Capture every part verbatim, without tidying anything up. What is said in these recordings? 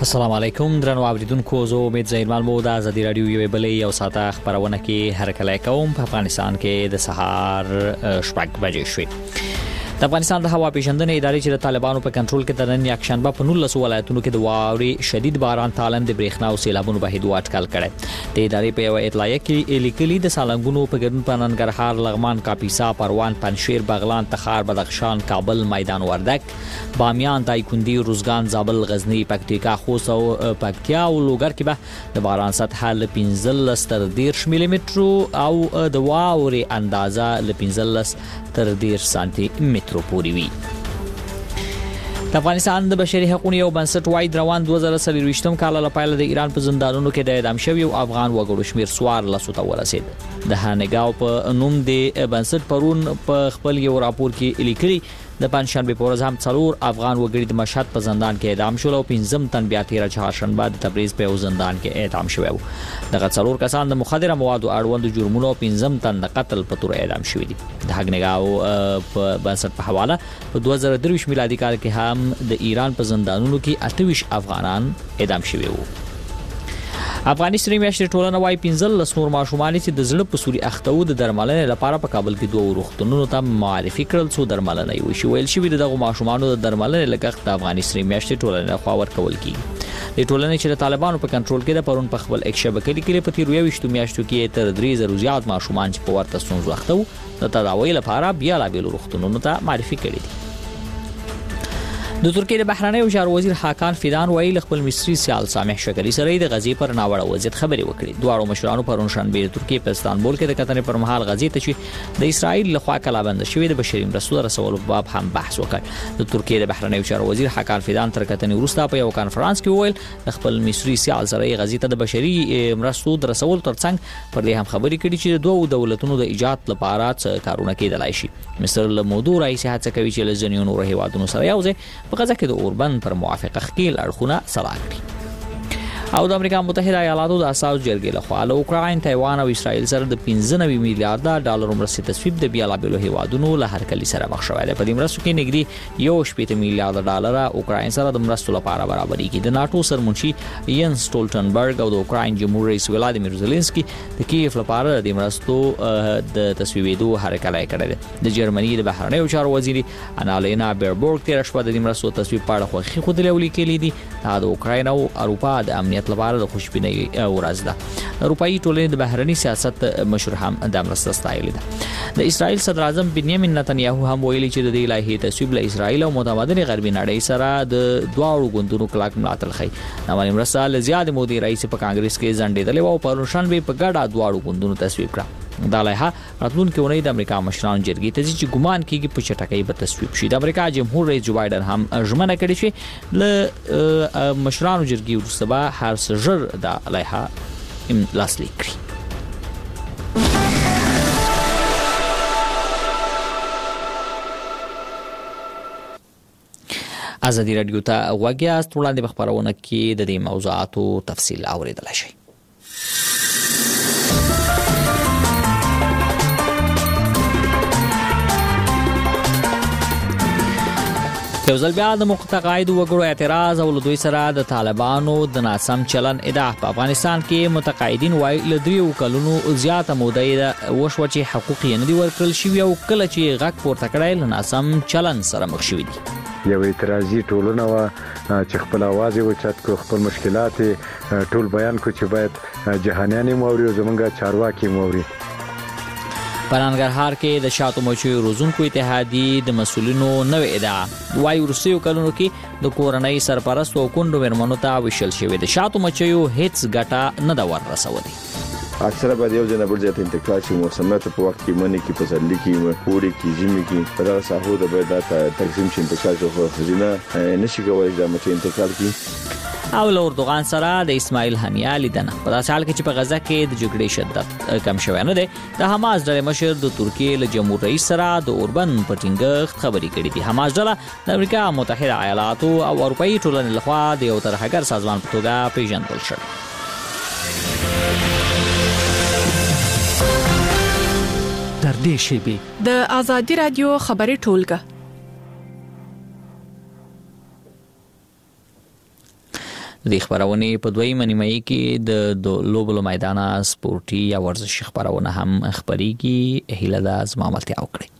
السلام علیکم درنو اوریدونکو، زه امید زیرمل مو د ازادي رادیو یوې بلې یو ساعته خبرونه کې هرکلی کوم. په افغانستان کې د سهار شپږ بجې شوې. د افغانستان د هوا پیژندنې ادارې چې د طالبانو په کنټرول کې د نن یکشنبه په نولس ولایتونو کې د واورې شدید باران تالن د برېښنا او سیلابونو بهیدو اټکل کړی. د ادارې په یو اطلاعیه کې لیکلي د سالنګونو په ګډون په ننګرهار، لغمان، کاپیسا، پروان، پنجشیر، بغلان، تخار، بدخشان، کابل، میدان وردک، بامیان، دایکندي، روزګان، زابل، غزنی، پکتیکا، خوست او پکتیا او لوګر کې به د باران سطحه ل پنځلس تر دېرش ملي متر او د واورې اندازه ل پنځلس تر دېرش سانتي متر پورې وي. د افغانستان د بشري حقوقو یو بنسټ وايي روان دوه زره څلرويشتم کال لپاره د ایران په زندانونو کې د اعدام شوی او افغان وګړو شمیر سوار لسو ته ورسید. د هانګاو په نوم د بنسټ پرون په خپل یو راپور کې لیکلي د پنځشنبه په ورځ هم څلور افغان وګړي د مشهد په زندان کې اعدام شول او پنځم تن بیا تیر چهارشنبه د تبریز په یو زندان کې اعدام شوی وو. دغه څلور کسان د مخدره موادو اړوند جرمونو او پنځم تن د قتل په تور اعدام شوی دي. د هانګاو په بنسټ په حواله په دوه زره درویشت میلادي کال کې هم د ایران په زندانونو کې اته ویشت افغانان اعدام شوی وو. افغاني سری میاشتې ټولنه وايي پنځلس نور ماشومان چې د زړه په سوري اخته وو د درملنې لپاره په کابل کې دوه روغتونونو ته معرفي کړل څو درملنه یې وشي. ویل شوی دغه ماشومانو د درملنې لګښت د افغاني سری میاشتې ټولنه خوا ورکول کیږي. د ټولنې چې د طالبانو په کنټرول کې د پرون په خپل ایک شبکې لیکلي په تیر یويشتو میاشتو کې تر درې زره زیات ماشومان چې په ورته ستونزو اخته وو د تداوی لپاره بیا لا بیل روغتونونو ته معرفي کړي دي. د ترکیې د بهرنیو چارو وزیر حاکان فیدان ویل خپل مصری سیال سامح شکری سره د غزې پر ناوړه وضعیت خبرې وکړې. دواړو مشرانو پرون شنبه د ترکیې په استانبول کې د کتنې پر مهال غزې ته چې د اسرائیل لخوا کلابند شوې د بشري مرستو رسولو په باب هم بحث وکړ. د ترکیې د بهرنیو چارو وزیر حاکان فیدان تر کتنې وروسته په یو کانفرنس کې وویل د خپل مصری سیال سره غزې ته د بشري مرستو رسولو ترڅنګ پر دې هم خبرې کړې چې د دوه دولتونو د ایجاد لپاره څه کارونه کېدلای شي. مصر له موضوع رئیس هڅه کوي چې له ځینو نورو هیوادونو سره یو ځای په غزه کې د اوربند پر موافقه خکیل اړخونه سره کړي. او د امریکا متحده ایالاتو د اساس جرګې لخوا له اوکراین، تایوان او اسرائیل سره د پنځه نوي میلیارډ ډالر مرستې تصویب د بیلابیلو هیوادونو له هرکلي سره مخ شوی دی. په دې مرستو کې نږدې یو شپېته میلیارډ ډالر اوکراین سره د مرستو لپاره برابرېږي. د ناتو سرمنشي ینس سټولټنبرګ او د اوکراین جمهور رئیس ولادیمیر زيلنسکي د کیف لپاره د مرستو د تصویبېدو هرکلی کړی دی. د جرمني د بهرنیو چارو وزیر انالینا بیربورګ تیر شپه د مرستو تصویب په اړه خوښي خوده ولیکلې دي. دا د اوکراین او اروپا د امنیت لپاره د خوشبینۍ ورځ ده. اروپאי ټولنې د بهرني سیاست مشر هم د مرسته ستایلې ده. د اسرائیل صدر اعظم بنیامین نتنیاهو هم ویلي چې د دې لایحې تصویب له اسرائیل او متمدن غربي نړۍ سره د دواړو ګوندونو کلک ملاتړ ښيي. نوې مرسته له زیات مودې رئیس په کانګرس کې ځنډېدلې او پرون شنبه په ګډه دواړو ګوندونو تصویب کړه. دا لایحه راتلونکي اونۍ د امریکا مشرانو جرګې ته چې ګومان کیږي په چټکۍ به تصویب شي. د امریکا جمهور رئیس جو بایدن هم ژمنه کړې چې له مشرانو جرګې وروسته به هر څه ژر د لایحه لاسلیک کړي. ازادي رادیو ته غوږ یاست. وړاندې په خپرونه کې د دې موضوعاتو تفصیل اوریدلای شئ. یو ځل بیا د متقاعدو وګړو اعتراض او له دوی سره د طالبانو د ناسم چلن ادعا. په افغانستان کې متقاعدین وایي له دریو کلونو زیاته موده یې وشوه چې حقوق یې نه دي ورکړل شوي او کله چې غږ پورته کړی له ناسم چلن سره مخ شوي دي. یو اعتراضي ټولنه وه چې خپل اواز یې اوچت کړو، خپل مشکلات ټول بیان کړو چې باید جهانیان یې واوري او زموږ چارواکي یې واوري. په ننګرهار کې د شاتو مچیو روزونکو اتحادیې د مسؤلینو نوې ادعا وايي وروستیو کلونو کې د کورنۍ سرپرستو او کونډو مېرمنو ته ویشل شوی د شاتو مچیو هیڅ ګټه نه ده وررسولې. اکثره باید یو ځای نه بل ځای ته انتقال شي. موسمیات په وخت کې منی کې پسرلي کې اوړي کې ژمي کې په دغه ساحو د باید دا تقسیم شي انتقال شي. خو ښځینه نشي کولی دا مچۍ انتقال کړي. او له اردوغان سره د اسماعیل هنیا لیدنه په داسې حال کې چې په غزه کې د جګړې شدت کم شوی نه دی. د حماس ډلې مشر د ترکیې له جمهور رئیس سره د اوربند په ټینګښت خبرې کړې دي. حماس ډله د امریکا متحده ایالاتو او اروپאי ټولنې لخوا د یو ترهګر سازمان په توګه پیژندل شوی. در دې شیبې د ازادي رادیو خبري ټولګه د خبرونه په دوی منیمای کې د لوبلو میدان سپورتي یا ورزشي خبرونه هم خبريږي هیله د ازمامتیا وکړي.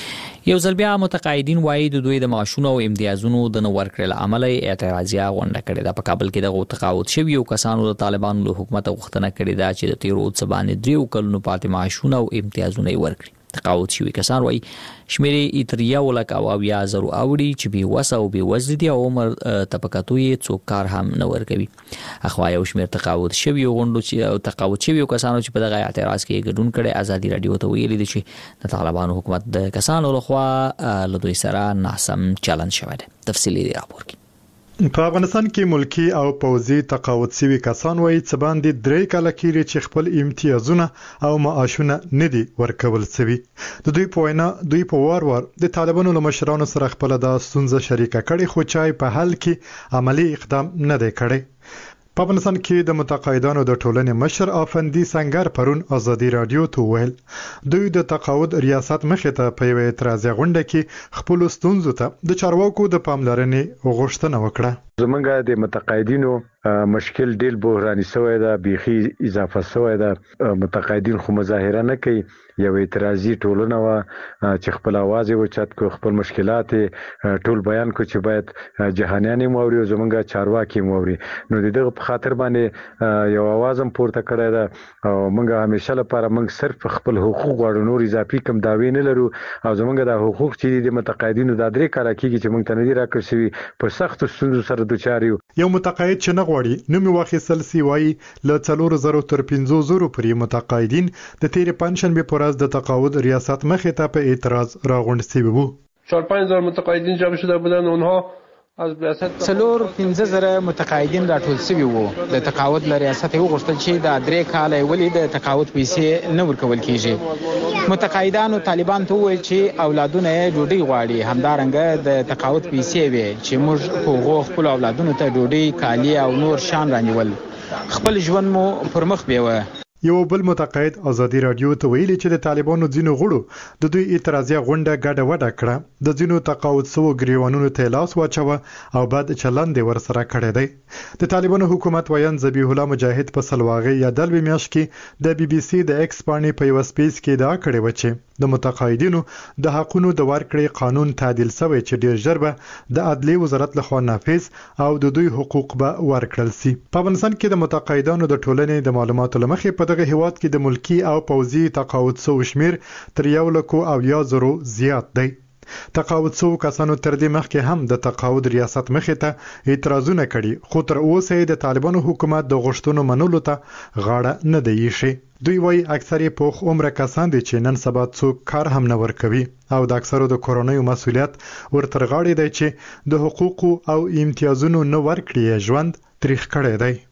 یو ځل بیا متقاعدین وایي د دوی د معاشونو او امتیازونو د نو ورکړل عمل اعتراضیه غونډه کړې ده. په کابل کې د تقاعد شوی او کسانو د طالبانو له حکومت غوښتنه کړې ده چې د تیرو څبانې دریو کلونو پاتې معاشونه او امتیازونه ورکړي. تقاعد شوی کسان وایي شمیرې اتریا ولک او بیا زرو اوړي چې به وسه او به وزد دي او عمر طبقاتو یې څوک کار هم نه ورکوي. اخوا یو شمیر تقاعد شوی غونډو چې تقاعد شوی کسانو چې په دغه اعتراض کې ګډون کړي ازادي رادیو ته ویلي دي چې د طالبانو حکومت د کسانو لخوا له دوی سره ناسم چلند شوی دی. تفصیلی راپور کې په افغانستان کې ملکی او پوځي تقاعد شوی کسان وایي چې باندې درې کاله کېږي چې خپل امتیازونه او معاشونه نه دي ورکول شوی. د دوی په وینا دوی په وار وار د طالبانو له مشرانو سره خپل د ستونزه شریکه کړي خو چای په حل کې عملی اقدام نه دی کړی. په افغانستان کې د متقاعدانو د ټولنې مشر افندي سنگر پرون ازادي رادیو ته ویل دوی د تقاعد ریاست مخې ته په یوه اعتراضي غونډه کې خپل ستونزو ته د چارواکو د پاملرنې غوښتنه وکړه. زمونږ د متقاعدینو مشکل ډېر بحراني شوی دا بيخي اضافه شوی دا. متقاعدین خو مظاهره نه کوي، یو اعتراضي ټولنه وا چې خپل आवाज وچت کو خپل مشکلات ټول بیان کو چې باید جهانیان موري او زمونږ چارواکي موري. نو دغه په خاطر باندې یو आवाज هم پورته کړی دا او موږ همیشه لپاره موږ صرف خپل حقوق غواړو، نور اضافي کم داوی نه لرو او زمونږ د حقوق چې د متقاعدینو د درې کاله کېږي چې موږ ته نه دي راکړل شوي په سخت ستونزو سره دوچاریو. یو متقاعد چې نه غواړي نوم واخیستل سی وایي له څلور زره تر پنځه زره پورې متقاعدین د تیر پنځشنبه پر ورځ د تقاعد ریاست مخې ته په اعتراض راغونډ شوي وو. چهار پنج هزار متقاعدین جمع شده بودند. اونها از ریاست څلور پنځه زره متقاعدین راټول شوي وو. د تقاعد له ریاست یې وغوښتل چې د درې کاله ولې د تقاعد پیسې نه ورکول کیږي. متقاعدانو طالبان ته وویل چې اولادونه یې ډوډۍ غواړي، همدارنګه د تقاعد پیسې وي چې موږ په هغو خپل اولادونو ته ډوډۍ، کالي او نور شان رانیول. خپل ژوند مو پر مخ بیوه. یو بل متقاعد ازادي رادیو ته ویلي چې د طالبانو ځینو غړو د دوی اعتراضي غونډه ګډه وډه کړه، د ځینو تقاعد سو ګریوانونو ته لاس واچوه او بعد چلند ورسره کړی دی. د طالبانو حکومت ویان ذبیح الله مجاهد په سلواغي یا دلوي میاش کې د بي بي سي د ایکس باندې په یو سپیس کې دا کړی و چې د متقاعدینو د حقونو د ورکړې قانون تعدیل شوی چې ډیر ژر به د عدلي وزارت لخوا نافذ او د دوی حقوق به ورکړل شي. په افغانستان کې د متقاعدانو د ټولنې د معلوماتو لمخې په دغه هیواد کې د ملکی او پوځي تقاعد سو شمیر تر یو لکو او یا زرو زیات دی. تقاعد سو کسانو تر دې مخکې هم د تقاعد ریاست مخې ته اعتراضونه کړي خو تر اوسه د طالبانو حکومت د غوښتنو منلو ته غاړه نه دی ایښې. دوی وايي اکثره پوخ عمر کسان دي چې نن سبا څوک کار هم نه ورکوي او د اکثرو د کورونیو مسولیت ورتر غاړې دی چې د حقوقو او امتیازونو نه ورکړي ژوند تاریخ کړی دی.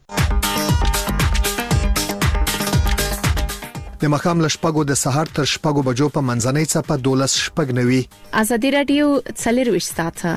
د مخام لشپګو د سحر تر شپګو بجو په منځنۍ څپه دولس شپګ نوي. ازادي رادیو څلرويشت ساعته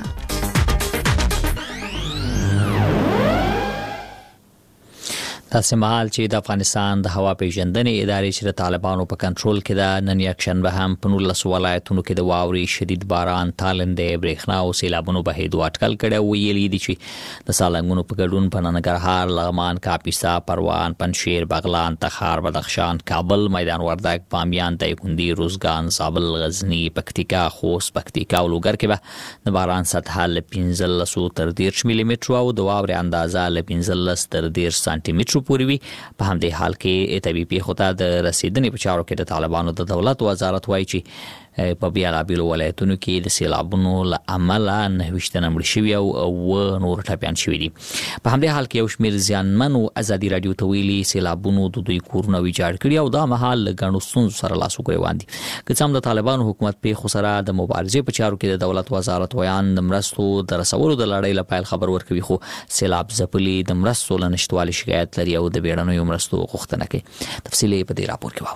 تاسو مهال چې د افغانستان د هوا پیژندنې ادارې چې د طالبانو په کنټرول کې ده نن یکشن به هم په نولس ولایتونو کې د واوري شدید باران، تالندې، برېښنا او سیلابونو بهید واټکل کړي. ویلي دي چې د سالنګونو په ګډون په ننګرهار، لغمان، کاپیسا، پروان، پنشیر، بغلان، تخار، بدخشان، کابل، میدان وردګ، بامیان، دایکنډي، روزګان، زابل، غزنی، پکتیکا، خوست، پکتیکا او لوګر کې به د باران سطح له پنځلس تر دېرش ملي متر او د واوري اندازه له پنځلس تر دېرش سانتي متر پورې وي. په همدې حال کې طبي پیښو ته د رسیدنې په چارو کې د طالبانو د دولت وزارت وایي چې په بیلابیلو ولایتونو کې د سیلابونو له امله نهه مړه شوي او اوه نور ټپیان شوي دي. په همدې حال کې یو شمېر زیانمنو ازادي رادیو ته ویلي سیلابونو د دوی کورونه ویجاړ کړي او دا مهال له ګڼو ستونزو سره لاس و ګرېوان دي. که څه هم د طالبانو حکومت پیښو سره د مبارزې په چارو کې د دولت وزارت ویان د مرستو د رسولو د لړۍ له پیل خبر ورکوي خو سیلاب ځپلي د مرستو له نشتوالي شکایت لري او د بیړنیو مرستو غوښتنه کوي. تفصیل په دې راپور کې واورئ.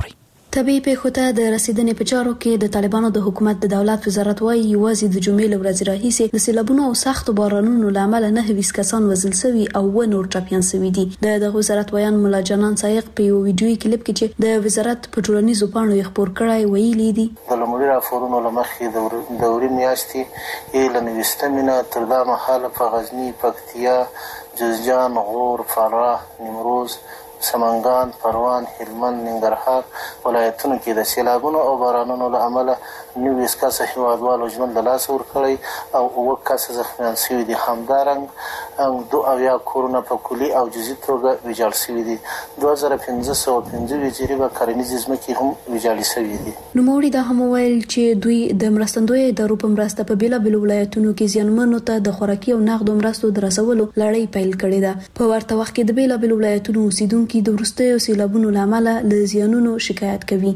طبي پیښو ته د رسیدنې په چارو کې د طالبانو د حکومت د دولت وزارت وايي یوازې د جمعې له ورځې راهیسې د سیلابونو او سختو بارانونو له امله نه ویس کسان وژل شوي او و نور ټپیان شوي دي. د دغه وزارت ویان مولا جانان سایق په یو ویډیوي کلیپ کې چې د وزارت په ټولنیزو پاڼو یې خپور کړی ویلي دي د لومړي راپورونو له مخې د دوري میاشتې یې له نویستمینه تر دا مهاله په غزني، پکتیا، جوزجان، غور، فراه، نیمروز، سمنګان، پروان، هلمند، ننګرهار ولایتونو کې د سیلابونو او بارانونو له امله نوي کسه هیوادوالو ژوند له لاسه ورکړی او اووه کسه زخمیان شوي دي. همدارنګه دوه اویا کورونه په کلي او جزئي توګه ویجاړ شوي دي. دوه زره پنځه سوه پنځه ویجرې به کرنیزې ځمکې هم ویجاړې شوي دي. نوموړي دا هم وویل چې دوی د مرستندویو ادارو په مرسته په بېلابېلو ولایتونو کې زیانمنو ته د خوراکي او نغدو مرستو د رسولو لړۍ پیل کړې ده. په ورته وخت کې د بېلابېلو ولایتونو اوسیدونکو کې د وروستیو سیلابونو له امله له زیانونو شکایت کوي.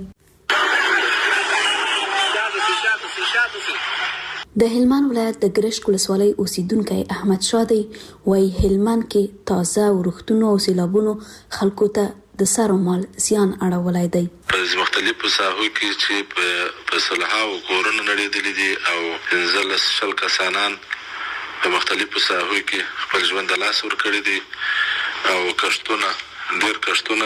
د هلمند ولایت د ګرشک ولسوالۍ اوسیدونکی احمد شادی وايي هلمند کې تازه ورښتونو او سیلابونو خلکو ته د سر او مال زیان اړولی دی. په مختلفو ساحو کې چې په سلهاو کورونه نړېدلي دي او پنځلس شل کسانان په مختلفو ساحو کې خپل ژوند د لاسه ورکړي دي او کښتونه ډېر کښتونه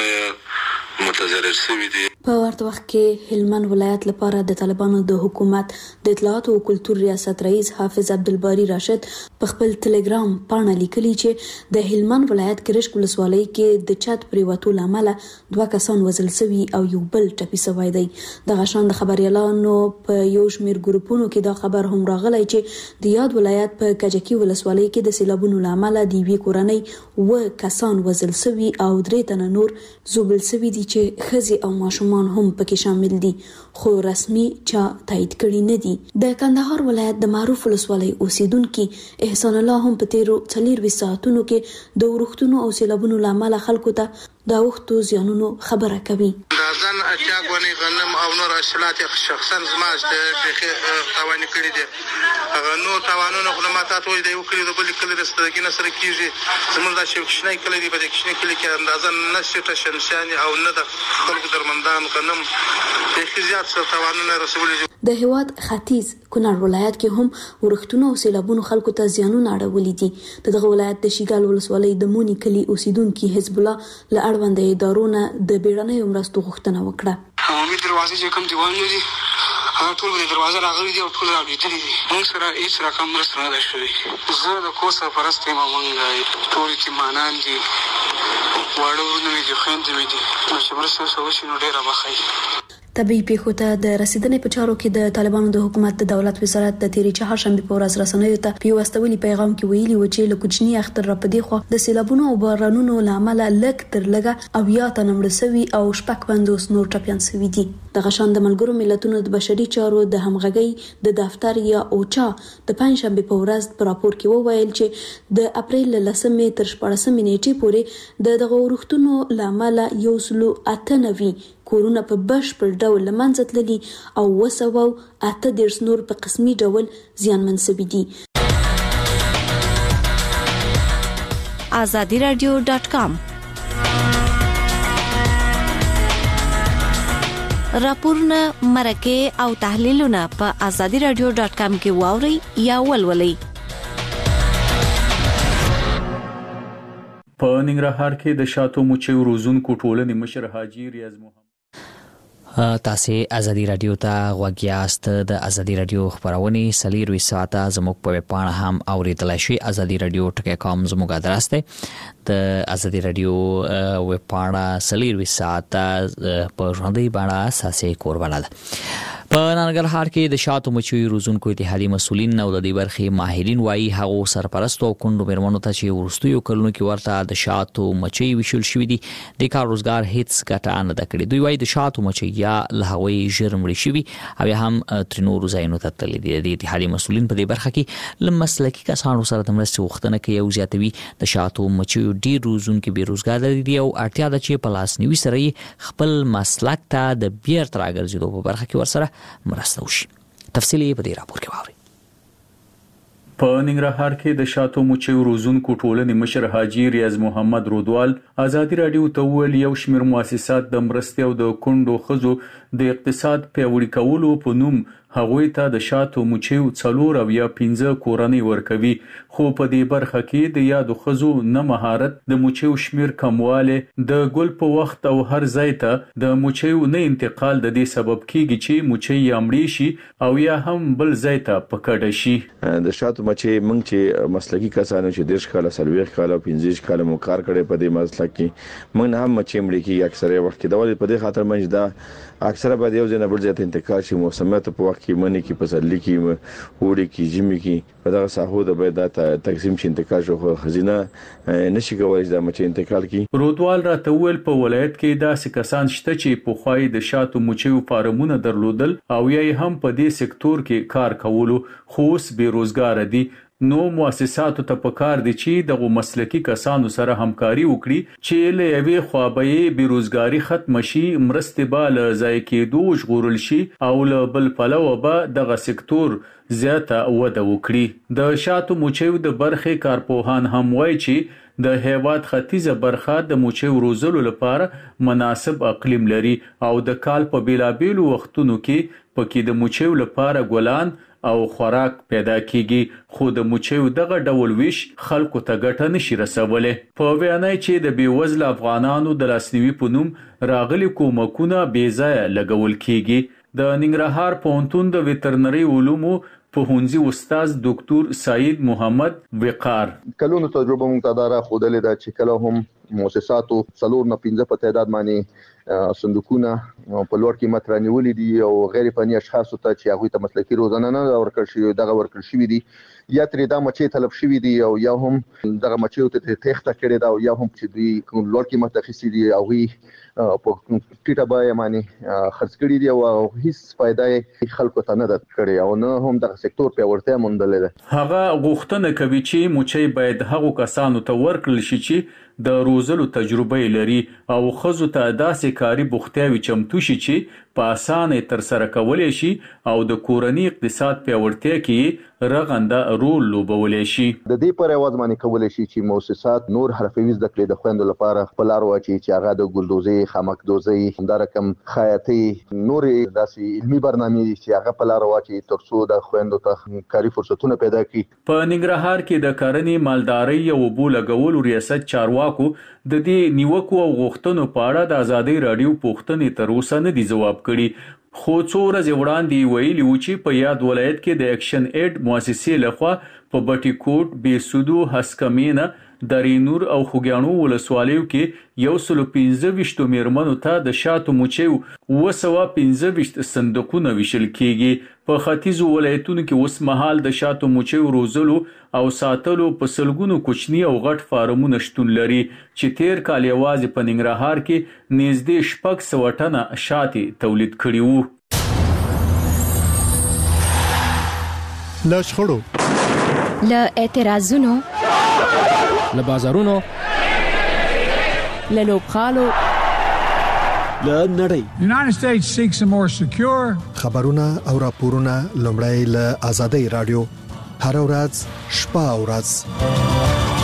متضرر شوي دي. په ورته وخت کې هلمند ولایت لپاره د طالبانو د حکومت د اطلاعات او کلتور ریاست رئیس حافظ عبدالباری راشد په خپل ټلګرام پاڼه لیکلي چې د هلمند ولایت ګرشک ولسوالۍ کې د چت پریوتو له امله دوه کسان وژل شوي او یو بل ټپي شوی دی. دغه شان د خبریالانو په یو شمېر ګروپونو کې دا خبر هم راغلی چې د یاد ولایت په کجکي ولسوالۍ کې د سیلابونو له امله د یوې کورنۍ اووه کسان وژل شوي او درې تنه نور ژوبل شوي دي چې ښځې او ماشومان هم پکې شامل دي خو رسمي چا تایید کړي نه دي. د کندهار ولایت د معروف ولسوالۍ اوسیدونکي احسان الله هم په تیرو څلورویشت ساعتونو کې د ورښتونو او سیلابونو له امله خلکو ته د اوښتو زیانونو خبره کوي. د ځان اچا غونې غنم او نور حاصلات شخصا زما د تاوان کړي دي. هغه نو تاوانونه خو ما ته وایي د یو کلی د بل کلی د سترګې نه سره کیږي. زموږ د شوکشنۍ کلی دی په دې کښنۍ کلی کې اندازه نه شته شمشاني او نه د خلکو درمندان غنم د زیات سره تاوانونه رسولي دي. د هیواد ختیځ کونړ ولایت کې هم ورښتونو او سیلابونو خلکو ته زیانونه اړولي دي. دغه ولایت د شیګال ولسوالۍ د مونی کلی اوسیدونکي حزب الله له اړوند ادارو نه د بیړنیو مرستو غوښتنه وکړه. عمومي دروازې چې کوم دیوالونه دي هغه ټول د دروازه راغلي دي او ټول راوړېدلي دي. موږ سره هېڅ رقم مرسته نه ده شوې. زه د کور سرپرست یم او موږ ټول یتیمانان دي، واړه وروڼه مې دي، خویندې مې دي. نو چې مرسته ورسره وشي نو ډېره به ښه. طبي پیښو ته د رسیدنې په چارو کې د طالبانو د حکومت د دولت وزارت د تیرې چهارشنبې په ورځ رسنیو ته په یو استولي پیغام کې ویلي و چې له کوچني اختر را پدې خو د سیلابونو او بارانونو له امله لږ تر لږه اویا تنه مړه شوي او شپږ پنځوس نور ټپیان شوي دي. دغه شان د ملګرو ملتونو د بشري چارو د همغږۍ د دفتر یا اوچا د پنځشنبې په ورځ په راپور کې وویل چې د اپریل له لسمې تر شپاړسمې نیټې پورې د دغه ورښتونو له امله یو سلو اته نوي کورونه په بشپړ ډول له منځه تللي او اوه سوه اته دېرش نور په قسمي ډول زیانمن شوي دي. آزادي رادیو ډاټ کام راپورونه، مرکې او تحلیلونه په آزادي رادیو ډاټ کام کې واورئ یا ولولئ. په ننګرهار کې د شاتو مچیو روزونکو ټولنې مشر حاجی ریاض محمد تاسو آزادي رادیو ته غوږ یاست. د آزادي رادیو خبرونه سلیروي ساعته زموږ په پاڼه هم اوریدلای شئ. آزادي رادیو ټکی کام زموږ ادرس دی. د آزادي رادیو ویب پاڼه سلیروي ساعته په ژوندۍ بڼه اساسي کوربانه ده. په ننګرهار کې د شاتو مچیو روزونکو اتحادیې مسؤلین او د دې برخې ماهرین وایي هغه سرپرستو او کندو میرمنو ته چې ورستیو کلونو کې ورته د شاتو مچي وشول شوې دي د کار روزګار هیڅ ګټه نه ده کړې. دوی وایي د شاتو مچي یا له هغوی ژر مړې شوي او یا هم تر نورو ځایونو ته تللي دي. د اتحادیې مسؤلین په دې برخه کې له مسلکي کسانو سره د مرستې غوښتنه کوي او زیاتوي د شاتو مچیو ډېر روزونکي بېروزګاره دي او اړتیا ده چې په لاسنیوي سره یې خپل مسلک ته د بیرته راګرځېدو په برخه کې ورسره مرسته وشي. تفصیل یې په دې راپور کې واورئ. په ننګرهار کې د شاتو مچیو روزونکو ټولنې مشر حاجی ریاض محمد رودوال ازادي رادیو ته ویل یو شمېر مؤسسات د مرستې او د کونډو ښځو د اقتصاد پیاوړي کولو په نوم هغوی ته د شاتو مچیو څلور او یا پنځه کورنۍ ورکوي، خو په دې برخه کې د یادو ښځو نه مهارت، د مچیو شمیر کمواله، د ګل په وخت او هر ځای ته د مچیو نه انتقال د دې سبب کیږي چې مچي یا مړی شي او یا هم بل ځای ته پکړه شي. د شاتو مچي موږ چې مسلکی کسانو چې دیش کاله سلويخ کاله پنځه کاله مو کار کړي په دې مسلک کې موږ هم مچي مړی کې اکثره وخت کې د ولې په دې خاطر موږ دا اکثره به یو ځنه بل ځای ته انتقال شي، موسمیات په وخت کې منی کې پسرلی کې وړي کې جمی کې په دغه ساحو د باید د تقسیم شي انتقال شو خزینه نشي کولای د مچي انتقال کی. رودوال را تول په ولایت کې داسې کسان شته چې په خوای د شاتو مچیو فارمونه درلودل او یا هم په دې سکتور کې کار کولو، خو اوس بیروزګار دي. نو مؤسساتو ته پکار دي چې دغه مسلکی کسانو سره همکاري وکړي چې له یوې خوا بیروزګاری ختم شي، مرستې به له ځای کېدو ژغورل شي او له بل پلوه به دغه سکتور زیاته وده وکړي. د شاتو مچیو د برخې کارپوهان هم وایي چې د هیواد ختیځه برخه د مچیو روزلو لپاره مناسب اقلیم لري او د کال په بیلابیلو وختونو کې پکې د مچیو لپاره ګلان او خوراک پیدا کیږي، خو د مچیو دغه ډول ویش خلکو ته ګټه نشي رسولای. په ویانای چې د بیوزله افغانانو د لاسنیوي په نوم راغلي کومکونه بې ځایه لګول کیږي. د ننګرهار پوهنتون د ویترنري علومو پوهنځي استاد ډاکټر سعید محمد وقار کلونو تجربه مونږ ته دا خودلې ده چې کله هم مؤسساتو څلور نه پنځه په تعداد باندې صندوقونه په لوړ قیمت رانیولې دي او غیر فني اشخاصو ته چې هغه ته مسلکی روزانه نه ورکړ شي دغه ورکړ شي دي یا ترې دا مچي طلب شوی دي او یا هم دغه مچي ته تخته کړي دا او یا هم چې دوی لوړ قیمت اخیستي دي او هی په ټیټه بیه باندې خرڅ کړي دي او هیڅ فائدې خلکو ته نه ده کړې او نه هم دغه سکتور پیاوړتیا موندلې ده. هغه غوښتنه کوي چې مچي باید هغو کسانو ته ورکړل شي چې د روزلو تجربه لري او خزو ته داسې کاری بوختیاوي چمتو شي چې په اسانه تر سره کولای شي او د کورنۍ اقتصاد پیاوړتیا کې رغنده رول لوبولای شي. د دې پر اواز باندې کولای شي چې مؤسسات نور حرفوي زده کړې د خويندو لپاره خپل لار واچي چې هغه د ګلدوزي، خامکدوزي، همدا رقم خیاطي، نور داسې علمي برنامې چې هغه په لار واچي ترڅو د خويندو ته کاري فرصتونه پیدا کړي. په ننګرهار کې د کرنې، مالدارۍ او اوبو لګولو ریاست چارواکو د دې نیوکو او غوښتنو په اړه د ازادي رادیو پوښتنې تر اوسه نه دي ځواب کړي، خو څو ورځې وړاندې ویلي و چې په یاد ولایت کې د اکشن ایډ مؤسسې لخوا په بټي کوټ، بیسودو، هسکمینه، درینور او خوګیاڼو ولسوالیو کې یو سل پنځه ویشت میرمنو ته د شاتو مچیو اوه سوه پنځه ویشت صندوقونه ویشل کیږي. په ختیځو ولایتونو کې اوس مهال د شاتو مچیو روزلو او ساتلو په سلګونو کوچني او غټ فارمونه شتون لري چې تیر کال یوازې په ننګرهار کې نږدې شپږ سوه ټنه شاتې تولید کړي وو. له شخړو، له اعتراضونو، له بازارونو، له لوبخالو، له نړۍ. United States seeks a more secure خبرونه او راپورونه لومړی له آزادۍ رادیو هر ورځ شپه او ورځ.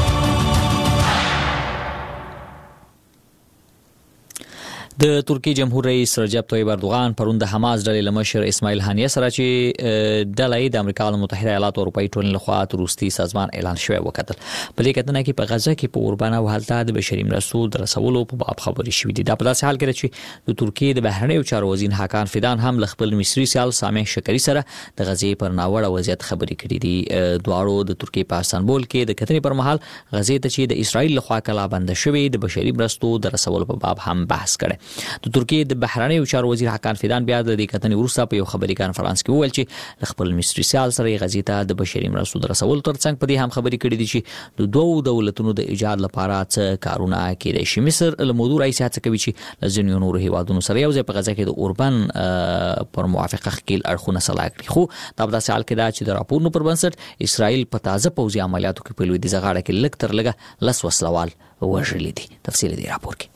د ترکی جمهور رئیس رجب طیب اردوغان پرون د حماس ډلې لمشر اسماعیل هانیه سره چې ډلې د امریکا متحده ایالاتو او اروپאי ټولنې لخوا تروریستي سازمان اعلان شوی وکړل. په دې کتنه کې په غزه کې په اوربانه او حالت د بشري مرستو د رسولو په باب خبرې شوې دي. دا په داسې حال کې چې د ترکیې د بهرنیو چارو وزیر حکان فیدان هم له خپل مصری سیال سامح شکری سره د غزې پر ناوړه وضعیت خبرې کړې دي. دواړو د ترکیې په استانبول کې د کتنې پر مهال غزې ته چې د اسرائیل لخوا کلا بند شوی د بشري مرستو د رسولو په باب هم بحث کړي. د ترکیې د بهرنیو چارو وزیر حکان فیدان بیا د دې کتنې وروسته په یو خبري کانفرنس کې وویل چې خپل مصری سیال سره غزې ته د بشري مرستو د رسولو ترڅنګ په دې هم خبري کړې دي چې د دوو دولتونو د ایجاد لپاره څه کارونه کېدای شي. مصر له موضوع رئیس هڅه کوي چې له ځینو نورو هیوادونو سره یو ځای په غزه کې د اوربان پر موافقه خکیل اړخونه صلاح کړي، خو دا په داسې حال کې ده چې د راپورونو پر بنسټ اسرائیل په تازه پوځي عملیاتو کې په لویدیځه غاړه کې لږ تر لږه لس وسلوال وژلي دي. تفصیل دی راپور کې.